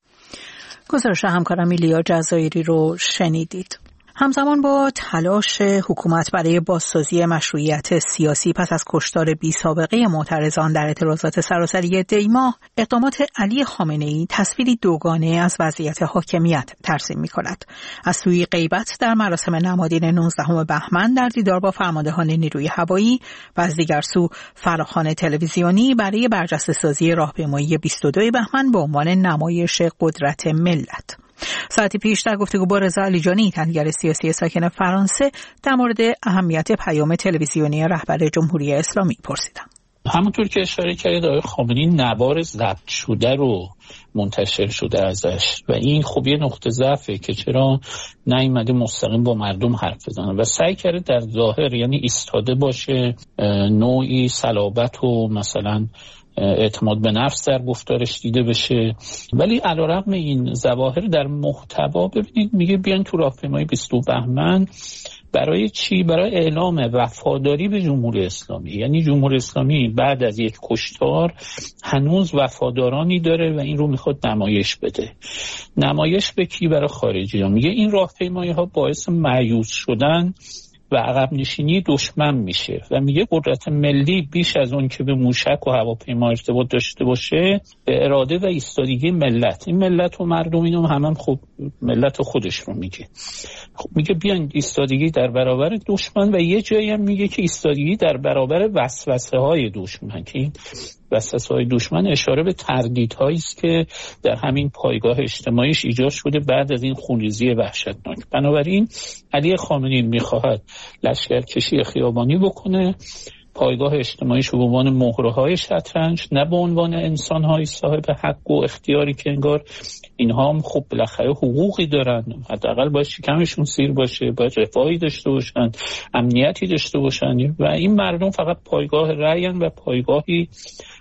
گزارش همکارم ایلیا جزایری رو شنیدید. همزمان با تلاش حکومت برای بازسازی مشروعیت سیاسی پس از کشتار بی‌سابقه معترضان در اعتراضات سراسری دی‌ماه، اقدامات علی خامنه‌ای تصویری دوگانه از وضعیت حاکمیت ترسیم می‌کند. از سوی غیبت در مراسم نمادین 19 بهمن در دیدار با فرماندهان نیروی هوایی و از دیگر سو فراخوان تلویزیونی برای برجسته‌سازی راهپیمایی 22 بهمن به عنوان نمایش قدرت ملت. ساعتی پیش در گفتگو با رضا علیجانی، تحلیلگر سیاسی ساکن فرانسه، در مورد اهمیت پیام تلویزیونی رهبر جمهوری اسلامی پرسیدم. همونطور که اشاره کردید آقای خامنه‌ای نوار ضبط شده رو منتشر شده ازش و این خب یه نقطه ضعفه که چرا نیامده مستقیم با مردم حرف بزنه و سعی کرده در ظاهر یعنی ایستاده باشه، نوعی صلابت و مثلا اعتماد به نفس در گفتارش دیده بشه، ولی علیرغم این ظواهر در محتوا ببینید میگه بیان تو راهپیمایی 22 بهمن برای چی؟ برای اعلام وفاداری به جمهوری اسلامی. یعنی جمهوری اسلامی بعد از یک کشتار هنوز وفادارانی داره و این رو میخواد نمایش بده. نمایش به کی؟ برای خارجی ها. میگه این راهپیمایی ها باعث مایوس شدن و عقب نشینی دشمن میشه و میگه قدرت ملی بیش از اون که به موشک و هواپیما ارتباط داشته باشه به اراده و ایستادگی ملت. این ملت و مردم اینو هم خب ملت خودش رو میگه. خب میگه بیان ایستادگی در برابر دشمن و یه جایی هم میگه که ایستادگی در برابر وسوسه های دشمن، که این وسوسه های دشمن اشاره به تردیدهایی است که در همین پایگاه اجتماعیش ایجاد شده بعد از این خونریزی وحشتناک. بنابراین علی خامنه‌ای میخواهد لشکرکشی خیابانی بکنه، پایگاه اجتماعیش رو به عنوان مهره‌های شطرنج، نه به عنوان انسان‌های صاحب حق و اختیاری که انگار اینها هم خب بالاخره حقوقی دارن، حداقل باید شکمشون سیر باشه، باید رفاهی داشته باشن، امنیتی داشته باشن و این مردم فقط پایگاه رأی‌اند و پایگاهی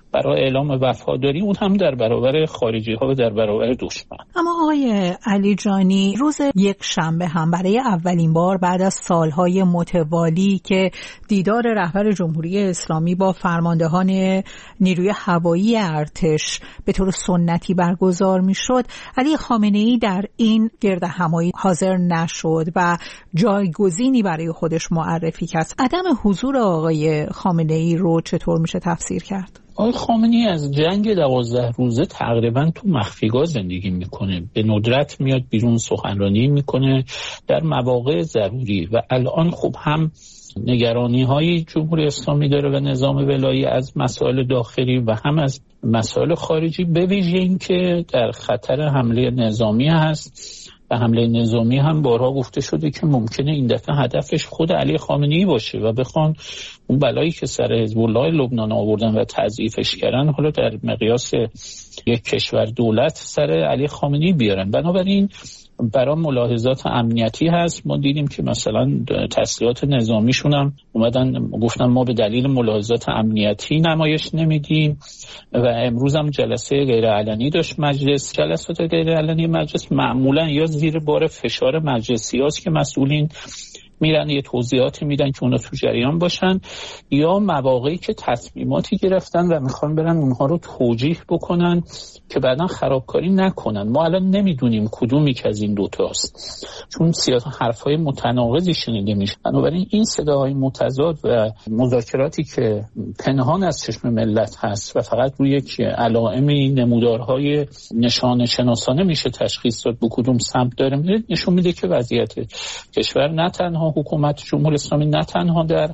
برای اعلام وفاداری، اون هم در برابر خارجی ها و در برابر دشمن. اما آقای علی جانی، روز یک شنبه هم برای اولین بار بعد از سالهای متوالی که دیدار رهبر جمهوری اسلامی با فرماندهان نیروی هوایی ارتش به طور سنتی برگزار میشد، علی خامنه‌ای در این گرد همایی حاضر نشد و جایگزینی برای خودش معرفی کرد. عدم حضور آقای خامنه‌ای رو چطور میشه تفسیر کرد؟ آقای خامنه‌ای از جنگ 12 روزه تقریبا تو مخفیگاه زندگی میکنه، به ندرت میاد بیرون سخنرانی میکنه در مواقع ضروری و الان خب هم نگرانی های جمهوری اسلامی داره و نظام ولایی از مسائل داخلی و هم از مسائل خارجی، به ویژه این که در خطر حمله نظامی هست و حمله نظامی هم بارها گفته شده که ممکنه این دفعه هدفش خود علی خامنه‌ای باشه و بخوان اون بلایی که سر حزب الله لبنان آوردن و تضعیفش کردن حالا در مقیاس یک کشور دولت سر علی خامنه‌ای بیارن. بنابراین برای ملاحظات امنیتی هست. ما دیدیم که مثلا تسلیحات نظامیشون هم اومدن گفتن ما به دلیل ملاحظات امنیتی نمایش نمیدیم و امروز هم جلسه غیرعلنی داشت مجلس. جلسات غیرعلنی مجلس معمولا یا زیر بار فشار مجلسی هاست که مسئولین میرن یه توضیحاتی میدن که اونا تو جریان باشن، یا مواقعی که تصمیماتی گرفتن و میخوان برن اونها رو توجیه بکنن که بعداً خرابکاری نکنن. ما الان نمیدونیم کدومی که از این دوتاست، چون حرفهای متناقضی شنیده میشه. بنابراین این صداهای متضاد و مذاکراتی که پنهان از چشم ملت هست و فقط روی یک علائمی نمودارهای نشان شناسانه میشه تشخیص داد به کدوم سمت داره میره، نشون میده که وضعیت کشور نه تنها حکومت جمهوری اسلامی نه تنها در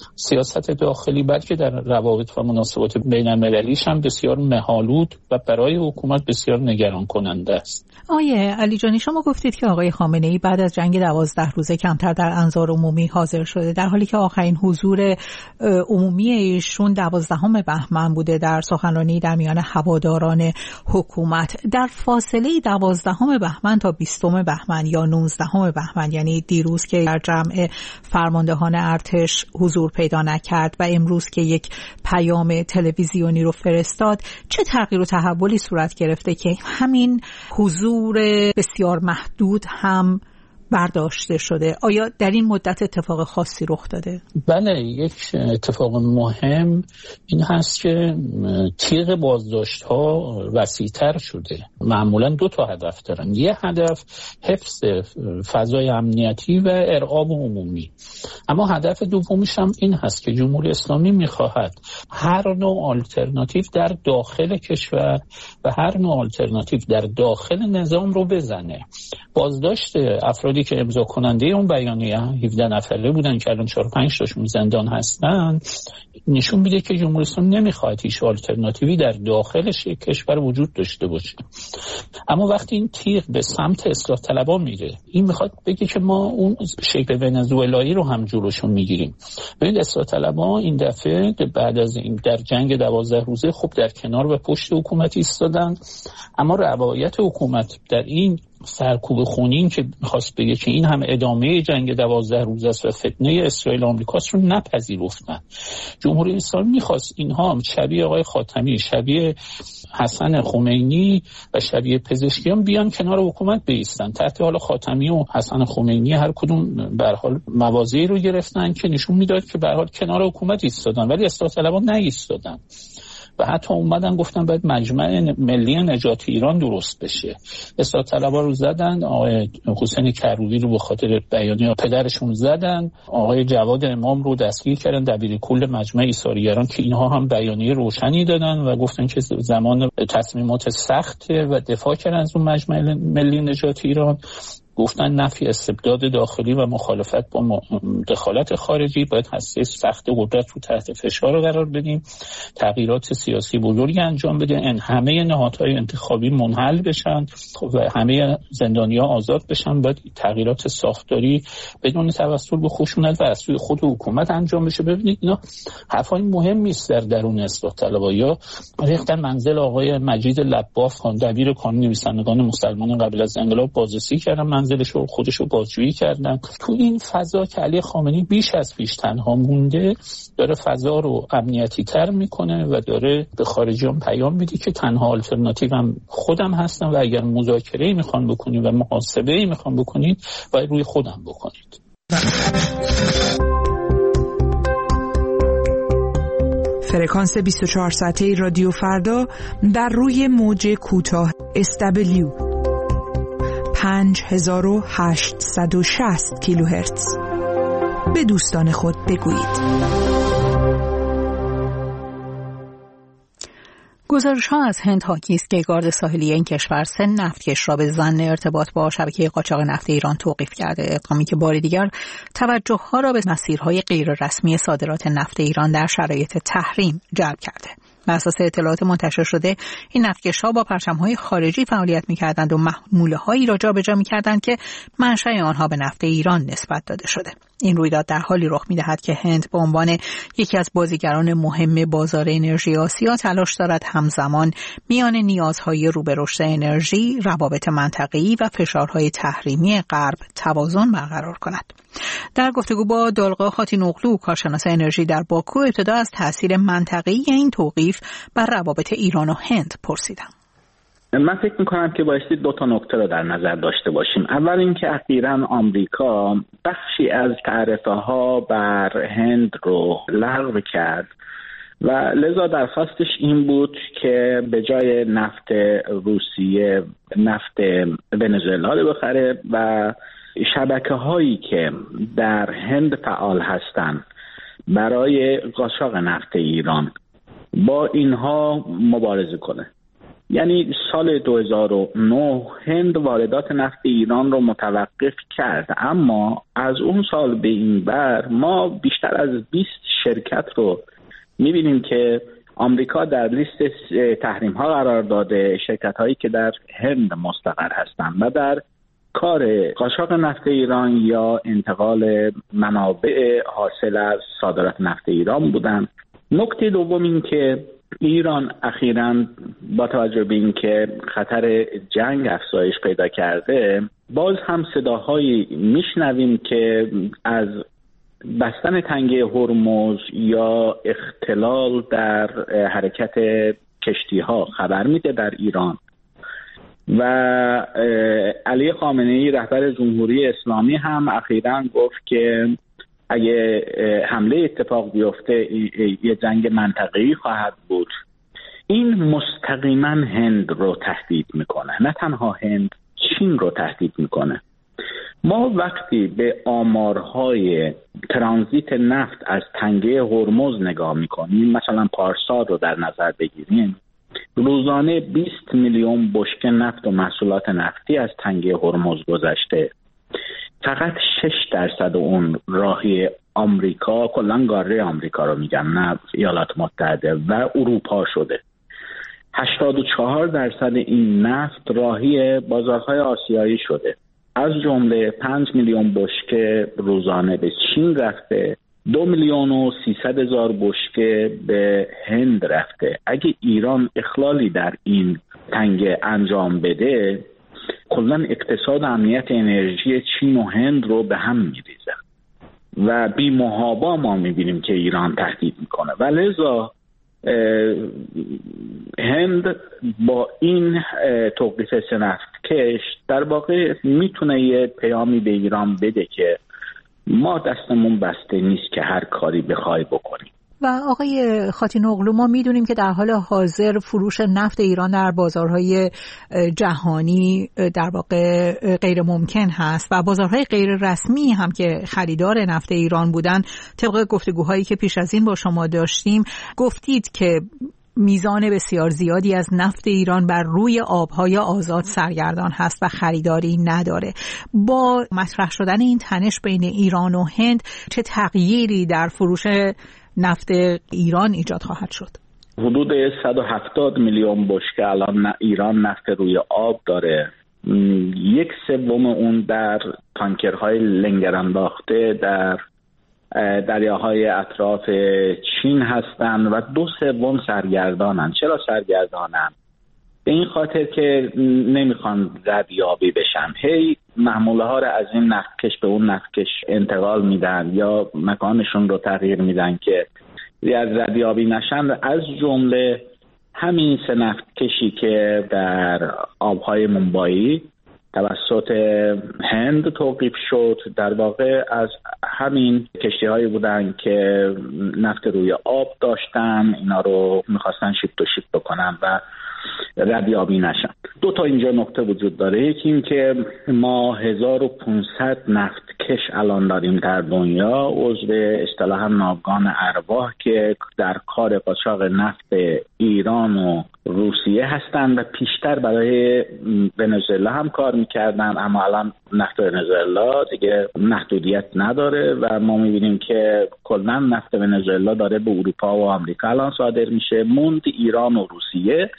سیاست داخلی بلکه در روابط و مناسبات بین المللیش هم بسیار مه‌آلود و برای حکومت بسیار نگران کننده است. آقای علی جانی، شما گفتید که آقای خامنه‌ای بعد از جنگ 12 روزه کمتر در انظار عمومی حاضر شده، در حالی که آخرین حضور عمومی ایشون 12 بهمن بوده در سخنرانی در میان هواداران حکومت. در فاصله 12 بهمن تا 20 بهمن یا 19 بهمن، یعنی دیروز که در جمع فرماندهان ارتش حضور پیدا نکرد و امروز که یک پیام تلویزیونی رو فرستاد، چه تغییر و تحولی صورت گرفته که همین حضور بسیار محدود هم برداشته شده؟ آیا در این مدت اتفاق خاصی رخ داده؟ بله، یک اتفاق مهم این هست که تیغ بازداشت ها وسیع‌تر شده. معمولا 2 هدف دارن. یه هدف حفظ فضای امنیتی و ارعاب عمومی، اما هدف دومیش هم این هست که جمهوری اسلامی میخواهد هر نوع آلترناتیو در داخل کشور و هر نوع آلترناتیو در داخل نظام رو بزنه. بازداشت افرادی که امضا کننده اون بیانیه 17 نفره بودن که الان 4-5 تاشون زندان هستن نشون میده که جمهوری اسلامی نمیخواد هیچ آلترناتیوی در داخلش یک کشور وجود داشته باشه. اما وقتی این تیغ به سمت اصلاح طلبان میره، این میخواد بگه که ما اون شکل ونزوئلایی رو هم جلوشو میگیریم. ببین اصلاح طلبان این دفعه بعد از این در جنگ 12 روزه خب در کنار و پشت حکومت ایستادن، اما روایت حکومت در این سرکوب خونین که میخواست بگه که این هم ادامه جنگ 12 روز است و فتنه اسرائیل و آمریکاست رو نپذیرفتن. جمهوری اسلامی میخواست اینها هم شبیه آقای خاتمی، شبیه حسن خمینی و شبیه پزشکیان بیان کنار حکومت بایستن. تحت حال خاتمی و حسن خمینی هر کدوم به هر حال مواضعی رو گرفتن که نشون میداد که به هر حال کنار حکومت ایستادن، ولی اصلاح طلبان نایستادن و حتی اومدن گفتن باید مجمع ملی نجات ایران درست بشه. اصلاح طلبان رو زدن، آقای حسین کروبی رو به خاطر بیانیه پدرشون زدن، آقای جواد امام رو دستگیر کردن، دبیر کل مجمع ایثارگران، که اینها هم بیانیه روشنی دادن و گفتن که زمان تصمیمات سخت و دفاع کردن از اون مجمع ملی نجات ایران. گفتن نفی استبداد داخلی و مخالفت با دخالت خارجی، باید هسته سخت قدرت رو تحت فشار قرار بدیم، تغییرات سیاسی بزرگی انجام بده، این همه نهادهای انتخابی منحل بشن و همه زندانی‌ها آزاد بشن، باید تغییرات ساختاری بدون توسل به خشونت و از سوی خود حکومت انجام بشه. ببینید اینا حرفای مهمی است در درون اصلاح طلبها. یا ریختن منزل آقای مجید لباف خان، دبیر کانون نویسندگان مسلمان قبل از انقلاب، بازرسی کردن منزل منزلش رو خودش رو بازجویی کردن. تو این فضا که علی خامنه‌ای بیش از پیش تنها مونده، داره فضا رو امنیتی تر میکنه و داره به خارجیان پیام میده که تنها آلترناتیو هم خودم هستم و اگر مذاکره‌ای میخوان بکنید و محاسبه‌ای میخوان بکنید باید روی خودم بکنید. فرکانس 24 ساعته رادیو فردا در روی موج کوتاه SW 5860 کیلوهرتز. به دوستان خود بگویید. گزارش‌ها از هند حاکی است که گارد ساحلی این کشور 3 نفتکش را به ظن ارتباط با شبکه قاچاق نفت ایران توقیف کرده، اقدامی که بار دیگر توجه‌ها را به مسیرهای غیررسمی صادرات نفت ایران در شرایط تحریم جلب کرده. بر اساس اطلاعات منتشر شده، این نفتکش‌ها با پرچم‌های خارجی فعالیت می‌کردند و محموله‌هایی را جابجا می‌کردند که منشأ آنها به نفت ایران نسبت داده شده. این رویداد در حالی رخ می‌دهد که هند به عنوان یکی از بازیگران مهم بازار انرژی آسیا تلاش دارد همزمان میان نیازهای رو به رشد انرژی، روابط منطقه‌ای و فشارهای تحریمی غرب توازن برقرار کند. در گفتگو با دالقا خاتینوغلو، کارشناس انرژی در باکو، ابتدا از تأثیر منطقه‌ای این توقیف بر روابط ایران و هند پرسیدم. من فکر میکنم که بایستی 2 نکته رو در نظر داشته باشیم. اول اینکه اخیراً آمریکا بخشی از تعرفه‌ها بر هند رو لغو کرد و لذا درخواستش این بود که به جای نفت روسیه نفت ونزوئلا رو بخره و شبکه‌هایی که در هند فعال هستند برای قاچاق نفت ایران با اینها مبارزه کنه. یعنی سال 2009 هند واردات نفت ایران رو متوقف کرد، اما از اون سال به این بر ما بیشتر از 20 شرکت رو می‌بینیم که آمریکا در لیست تحریم‌ها قرار داده، شرکت‌هایی که در هند مستقر هستند و در کار قاچاق نفت ایران یا انتقال منابع حاصل از صادرات نفت ایران بودند. نکته دوم این که ایران اخیراً با توجه به این که خطر جنگ افزایش پیدا کرده، باز هم صداهایی میشنویم که از بستن تنگه هرمز یا اختلال در حرکت کشتی‌ها خبر میده در ایران و علی خامنه‌ای رهبر جمهوری اسلامی هم اخیراً گفت که اگه حمله اتفاق بیفته یه جنگ منطقه‌ای خواهد بود. این مستقیما هند رو تهدید میکنه، نه تنها هند، چین رو تهدید میکنه. ما وقتی به آمارهای ترانزیت نفت از تنگه هرمز نگاه میکنیم، مثلا پارسال رو در نظر بگیریم، روزانه 20 میلیون بشکه نفت و محصولات نفتی از تنگه هرمز گذشته. فقط 6% اون راهی آمریکا، کلاً قاره آمریکا رو میگم، نه ایالات متحده و اروپا شده. 84% این نفت راهی بازارهای آسیایی شده. از جمله 5 میلیون بشکه روزانه به چین رفته، 2,300,000 بشکه به هند رفته. اگه ایران اخلالی در این تنگه انجام بده، کلاً اقتصاد و امنیت انرژی چین و هند رو به هم میریزه و بی محابا ما میبینیم که ایران تهدید میکنه و لذا هند با این توقیف نفتکش در واقع میتونه یه پیامی به ایران بده که ما دستمون بسته نیست که هر کاری بخوای بکنیم. و آقای خاتینوغلو، ما میدونیم که در حال حاضر فروش نفت ایران در بازارهای جهانی در واقع غیر ممکن هست و بازارهای غیر رسمی هم که خریدار نفت ایران بودن، طبق گفتگوهایی که پیش از این با شما داشتیم گفتید که میزان بسیار زیادی از نفت ایران بر روی آبهای آزاد سرگردان هست و خریداری نداره. با مطرح شدن این تنش بین ایران و هند چه تغییری در فروش نفت ایران ایجاد خواهد شد؟ حدود 170 میلیون بشکه الان ایران نفت روی آب داره. 1/3 اون در تانکرهای لنگر انداخته در دریاهای اطراف چین هستند و 2/3 سرگردانند. چرا سرگردانند؟ به این خاطر که نمیخوان ردیابی بشن. هی محموله ها رو از این نفتکش به اون نفتکش انتقال میدن یا مکانشون رو تغییر میدن که از ردیابی نشن. از جمله همین 3 نفتکشی که در آبهای مومبایی توسط هند توقیف شد، در واقع از همین کشتی هایی بودن که نفت روی آب داشتن، اینا رو میخواستن شیفت و شیفت بکنن و ردیابی نشن. 2 اینجا نکته وجود داره. یکی این که ما 1500 نفتکش الان داریم در دنیا، عضو اصطلاحاً ناوگان ارواح که در کار قاچاق نفت ایران و روسیه هستند و پیشتر برای ونزوئلا هم کار میکردن، اما الان نفت ونزوئلا دیگه محدودیت نداره و ما میبینیم که کلاً نفت ونزوئلا داره به اروپا و آمریکا الان صادر میشه. موند ایران و روسیه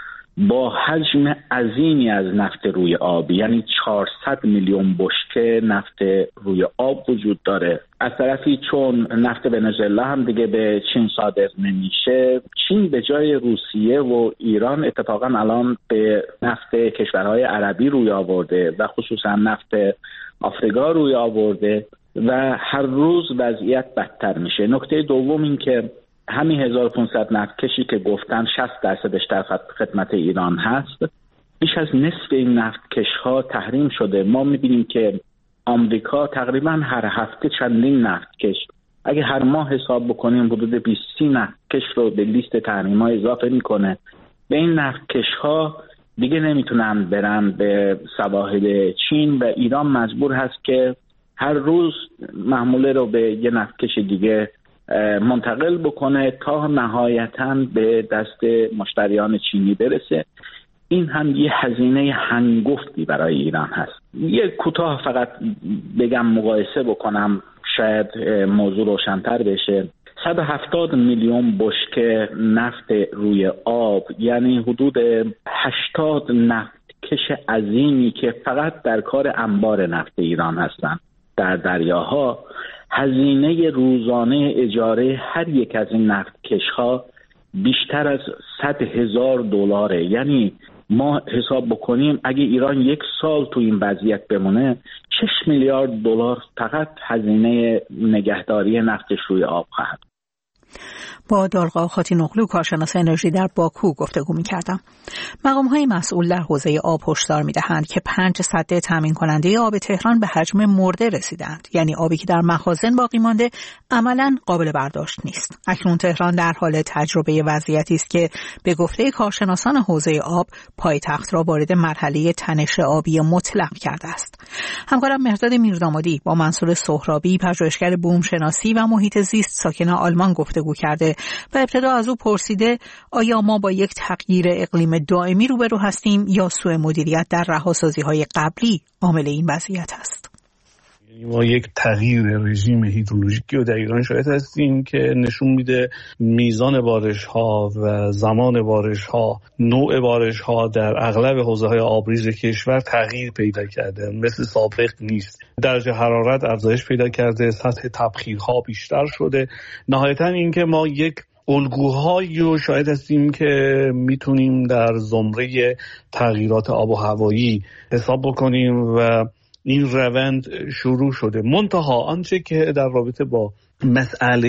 با حجم عظیمی از نفت روی آب، یعنی 400 میلیون بشکه نفت روی آب وجود داره. از طرفی چون نفت ونزوئلا هم دیگه به چین صادر نمیشه، چین به جای روسیه و ایران اتفاقا الان به نفت کشورهای عربی روی آورده و خصوصا نفت آفریقا روی آورده و هر روز وضعیت بدتر میشه. نکته دوم این که همین 1500 نفتکشی که گفتن 60% در خدمت ایران هست، بیش از نصف این نفتکش ها تحریم شده. ما میبینیم که آمریکا تقریبا هر هفته چندین نفتکش، اگه هر ماه حساب بکنیم حدود 20 نفتکش رو به لیست تحریم ها اضافه میکنه. به این نفتکش ها دیگه نمیتونن برن به سواحل چین و ایران مجبور هست که هر روز محموله رو به یه نفتکش دیگه منتقل بکنه تا نهایتاً به دست مشتریان چینی برسه. این هم یه هزینه هنگفتی برای ایران هست. یه کوتاه فقط بگم مقایسه بکنم شاید موضوع روشن‌تر بشه. 170 میلیون بشکه نفت روی آب، یعنی حدود 80 نفتکش عظیمی که فقط در کار انبار نفت ایران هستن در دریاها، هزینه روزانه اجاره هر یک از این نفتکش‌ها بیشتر از $100,000. یعنی ما حساب بکنیم اگه ایران 1 سال تو این وضعیت بمونه 6 میلیارد دلار فقط هزینه نگهداری نفتش روی آب خواهد. با دالغا خاتینوغلو کارشناس انرژی در باکو گفتگو می‌کردم. مقام‌های مسئول در حوزه آب هشدار می‌دهند که 5 سد تامین کننده آب تهران به حجم مرده رسیدند، یعنی آبی که در مخازن باقی مانده عملاً قابل برداشت نیست. اکنون تهران در حال تجربه وضعیتی است که به گفته کارشناسان حوزه آب پایتخت را وارد مرحله تنش آبی مطلق کرده است. همکارم مهرداد میردامادی با منصور سهرابی پژوهشگر بوم شناسی و محیط زیست ساکن آلمان گفتگو کرده و ابتدا از او پرسیده آیا ما با یک تغییر اقلیم دائمی روبرو هستیم یا سوء مدیریت در رهاسازی‌های قبلی عامل این وضعیت است؟ ما یک تغییر رژیم هیدرولوژیکی رو در ایران شاهد هستیم که نشون میده میزان بارش‌ها و زمان بارش‌ها، نوع بارش‌ها در اغلب حوزه‌های آبریز کشور تغییر پیدا کرده، مثل سابق نیست. درجه حرارت افزایش پیدا کرده، سطح تبخیرها بیشتر شده. نهایتاً اینکه ما یک الگوهایی رو شاهد هستیم که میتونیم در زمره تغییرات آب و هوایی حساب بکنیم و این روند شروع شده. منتها آنچه که در رابطه با مسئله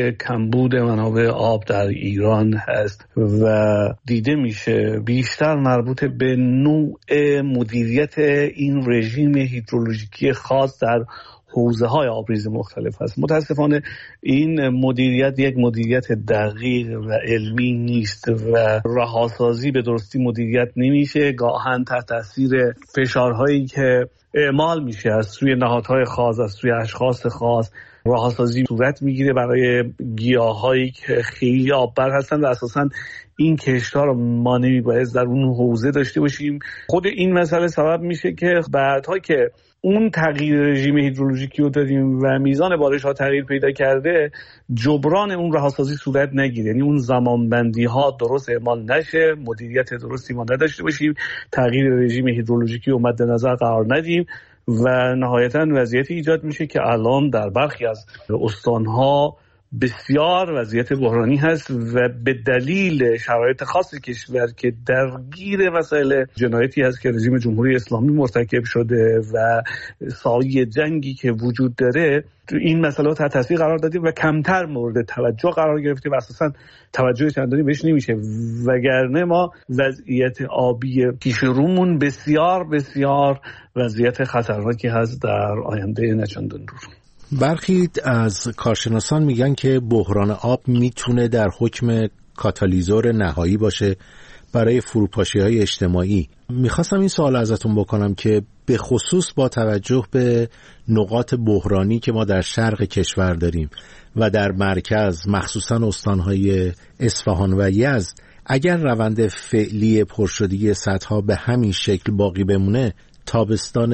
کمبود منابع آب در ایران هست و دیده میشه بیشتر مربوط به نوع مدیریت این رژیم هیدرولوژیکی خاص در حوزه‌های آبریز مختلف است. متاسفانه این مدیریت یک مدیریت دقیق و علمی نیست و رهاسازی به درستی مدیریت نمیشه، گاهن تحت تاثیر فشارهایی که اعمال میشه از سوی نهادهای خاص، از سوی اشخاص خاص، رهاسازی صورت میگیره برای گیاهایی که خیلی آببر هستند و اساساً این کشت‌ها رو ما نمیباید در اون حوزه داشته باشیم. خود این مسئله سبب میشه که بعدها که اون تغییر رژیم هیدرولوژیکی رو دادیم و میزان بارش ها تغییر پیدا کرده، جبران اون رهاسازی صورت نگیره، یعنی اون زمانبندی ها درست اعمال نشه، مدیریت درستی ما نداشته باشیم، تغییر رژیم هیدرولوژیکی رو مد نظر قرار ندیم و نهایتاً وضعیتی ایجاد میشه که الان در برخی از استانها بسیار وضعیت بحرانی هست و به دلیل شرایط خاص کشور که درگیر مسائل جنایتی هست که رژیم جمهوری اسلامی مرتکب شده و سایه جنگی که وجود داره، این مسئله تحت تاثیر قرار دادیم و کمتر مورد توجه قرار گرفته و اساسا توجه چندانی بهش نمیشه، وگرنه ما وضعیت آبی پیش رومون بسیار بسیار وضعیت خطرناکی هست در آینده نچندان دور. برخی از کارشناسان میگن که بحران آب میتونه در حکم کاتالیزور نهایی باشه برای فروپاشی‌های اجتماعی. میخواستم این سوال ازتون بکنم که به خصوص با توجه به نقاط بحرانی که ما در شرق کشور داریم و در مرکز، مخصوصا استانهای اصفهان و یزد، اگر روند فعلی پرشدگی سدها به همین شکل باقی بمونه، تابستان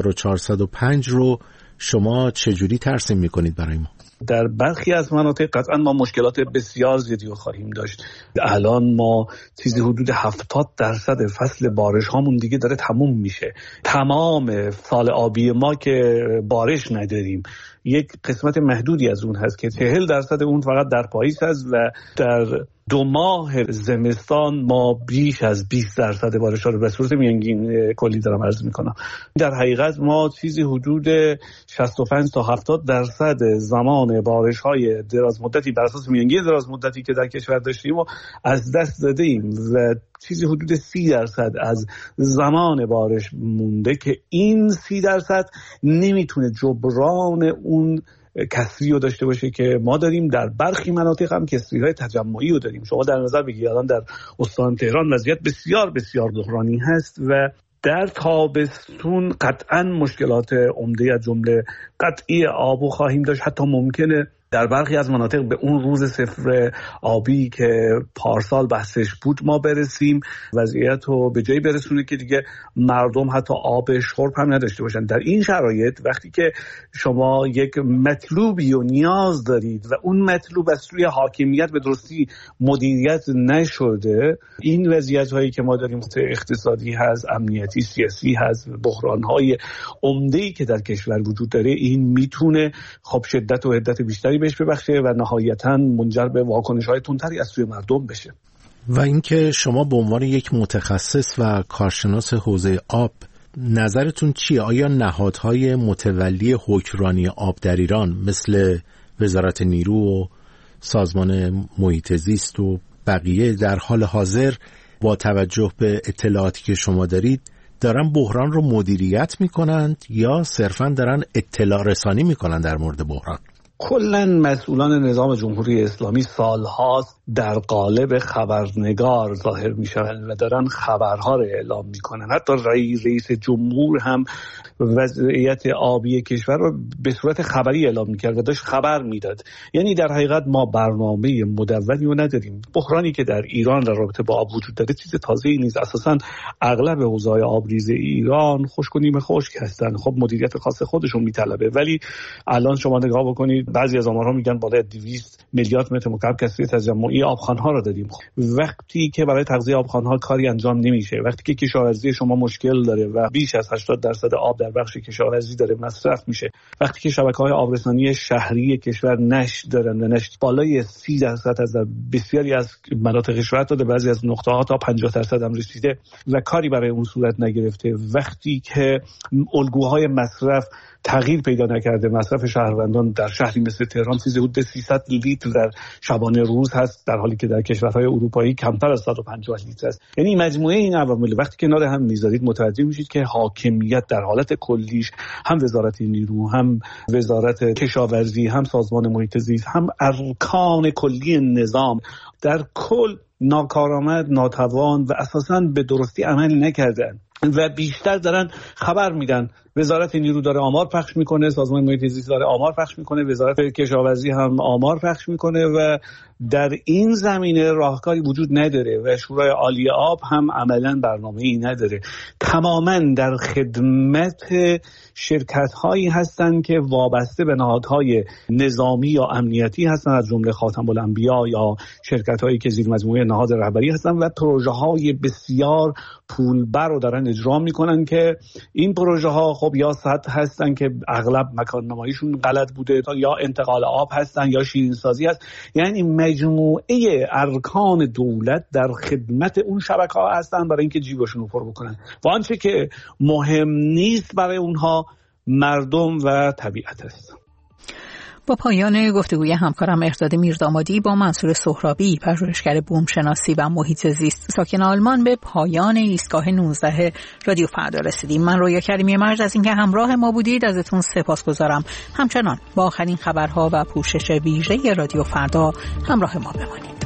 1405 رو شما چجوری ترسیم میکنید برای ما؟ در برخی از مناطق قطعا ما مشکلات بسیار زیادی رو خواهیم داشت. الان ما چیزی حدود 70% فصل بارش هامون دیگه داره تموم میشه. تمام سال آبی ما که بارش نداریم، یک قسمت محدودی از اون هست که 40% اون فقط در پاییز هست و در 2 ماه زمستان ما بیش از 20% بارش ها رو به صورت میانگین کلی دارم عرض میکنم. در حقیقت ما چیزی حدود 65 تا 70% زمان بارش های دراز مدتی بر اساس میانگین دراز مدتی که در کشور داشتیم و از دست دادیم و چیزی حدود 30% از زمان بارش مونده که این 30% نمیتونه جبران اون کسری رو داشته باشه که ما داریم. در برخی مناطق هم کسری‌های تجمعی رو داریم. شما در نظر بگیرید الان در استان تهران وضعیت بسیار بسیار بحرانی هست و در تابستون قطعا مشکلات عمده از جمله قطعی آب خواهیم داشت. حتی ممکنه در برخی از مناطق به اون روز صفر آبی که پارسال بحثش بود ما برسیم، وضعیت رو به جایی برسونه که دیگه مردم حتی آب شرب هم نداشته باشن. در این شرایط وقتی که شما یک مطلوبی و نیاز دارید و اون مطلوب از سوی حاکمیت به درستی مدیریت نشده، این وضعیت هایی که ما داریم اقتصادی هست، امنیتی، سیاسی هست، بحران های عمده‌ای که در کشور وجود داره، این میتونه خب شدت و حدت بیشتری بهش ببخشه و نهایتاً منجر به واکنش‌های تندتری از سوی مردم بشه. و اینکه شما به عنوان یک متخصص و کارشناس حوزه آب نظرتون چیه؟ آیا نهادهای متولی حکمرانی آب در ایران مثل وزارت نیرو و سازمان محیط زیست و بقیه در حال حاضر با توجه به اطلاعاتی که شما دارید دارن بحران رو مدیریت میکنند یا صرفاً دارن اطلاع رسانی میکنن در مورد بحران؟ کلاً مسئولان نظام جمهوری اسلامی سالهاست در قالب خبرنگار ظاهر میشن و دارن خبرها رو اعلام میکنن. حتی رئیس جمهور هم وضعیت آبی کشور رو به صورت خبری اعلام میکرد و داشت خبر میداد. یعنی در حقیقت ما برنامه مدونی رو نداریم. بحرانی که در ایران در رابطه با آب وجود داره چیز تازه‌ای نیست. اساساً اغلب حوزه‌های آبریز ایران خشک و نیمه خشک هستن. خب مدیریت خاص خودشون میطلبه، ولی الان شما نگاه بکنید بعضی از آمارها میگن بالای 200 میلیارد متر مکعب کسری تجمعی آبخوان‌ها رو داریم. وقتی که برای تغذیه آبخوان‌ها کاری انجام نمیشه، وقتی که کشاورزی شما مشکل داره و بیش از 80% آب در بخش کشاورزی داره مصرف میشه، وقتی که شبکه‌های آبرسانی شهری کشور نشت دارن و نشت بالای 30% از بسیاری از مناطق کشور تا بعضی از نقطه‌ها تا 50% هم رسیده و کاری برای اون صورت نگرفته، وقتی که الگوهای مصرف تغییر پیدا نکرده، مصرف شهروندان در شهری مثل تهران چیزی حدود 300 لیتر در شبانه روز هست، در حالی که در کشورهای اروپایی کمتر از 150 لیتر است. یعنی مجموعه این عوامل وقتی کنار هم میذارید متوجه میشید که حاکمیت در حالت کلیش، هم وزارت نیرو، هم وزارت کشاورزی، هم سازمان محیط زیست، هم ارکان کلی نظام در کل ناکارآمد، ناتوان و اساساً به درستی عمل نکردن و بیشتر دارن خبر میدن. وزارت نیرو داره آمار پخش میکنه، سازمان محیط زیست داره آمار پخش میکنه، وزارت کشاورزی هم آمار پخش میکنه و در این زمینه راهکاری وجود نداره و شورای عالی آب هم عملاً برنامه‌ای نداره. تماماً در خدمت شرکت‌هایی هستن که وابسته به نهادهای نظامی یا امنیتی هستن، از جمله خاتم الانبیا یا شرکت‌هایی که زیر مجموعه نهاد رهبری هستن و پروژه‌های بسیار پولبر رو دارن اجرا میکنن که این پروژه‌ها خب خب یا سطح هستن که اغلب مکان نماییشون غلط بوده، یا انتقال آب هستن یا شیرینسازی هست. یعنی مجموعه ارکان دولت در خدمت اون شبکه‌ها هستن برای اینکه جیبشون رو پر بکنن و آنچه که مهم نیست برای اونها مردم و طبیعت است. با پایان گفتگوی همکارم ارداد میردامادی با منصور سهرابی، پژوهشگر بومشناسی و محیط زیست ساکن آلمان، به پایان ایستگاه 19 رادیو فردا رسیدیم. من رویا کریمی مرج از اینکه همراه ما بودید ازتون سپاسگزارم. همچنان با آخرین خبرها و پوشش ویژه رادیو فردا همراه ما بمانید.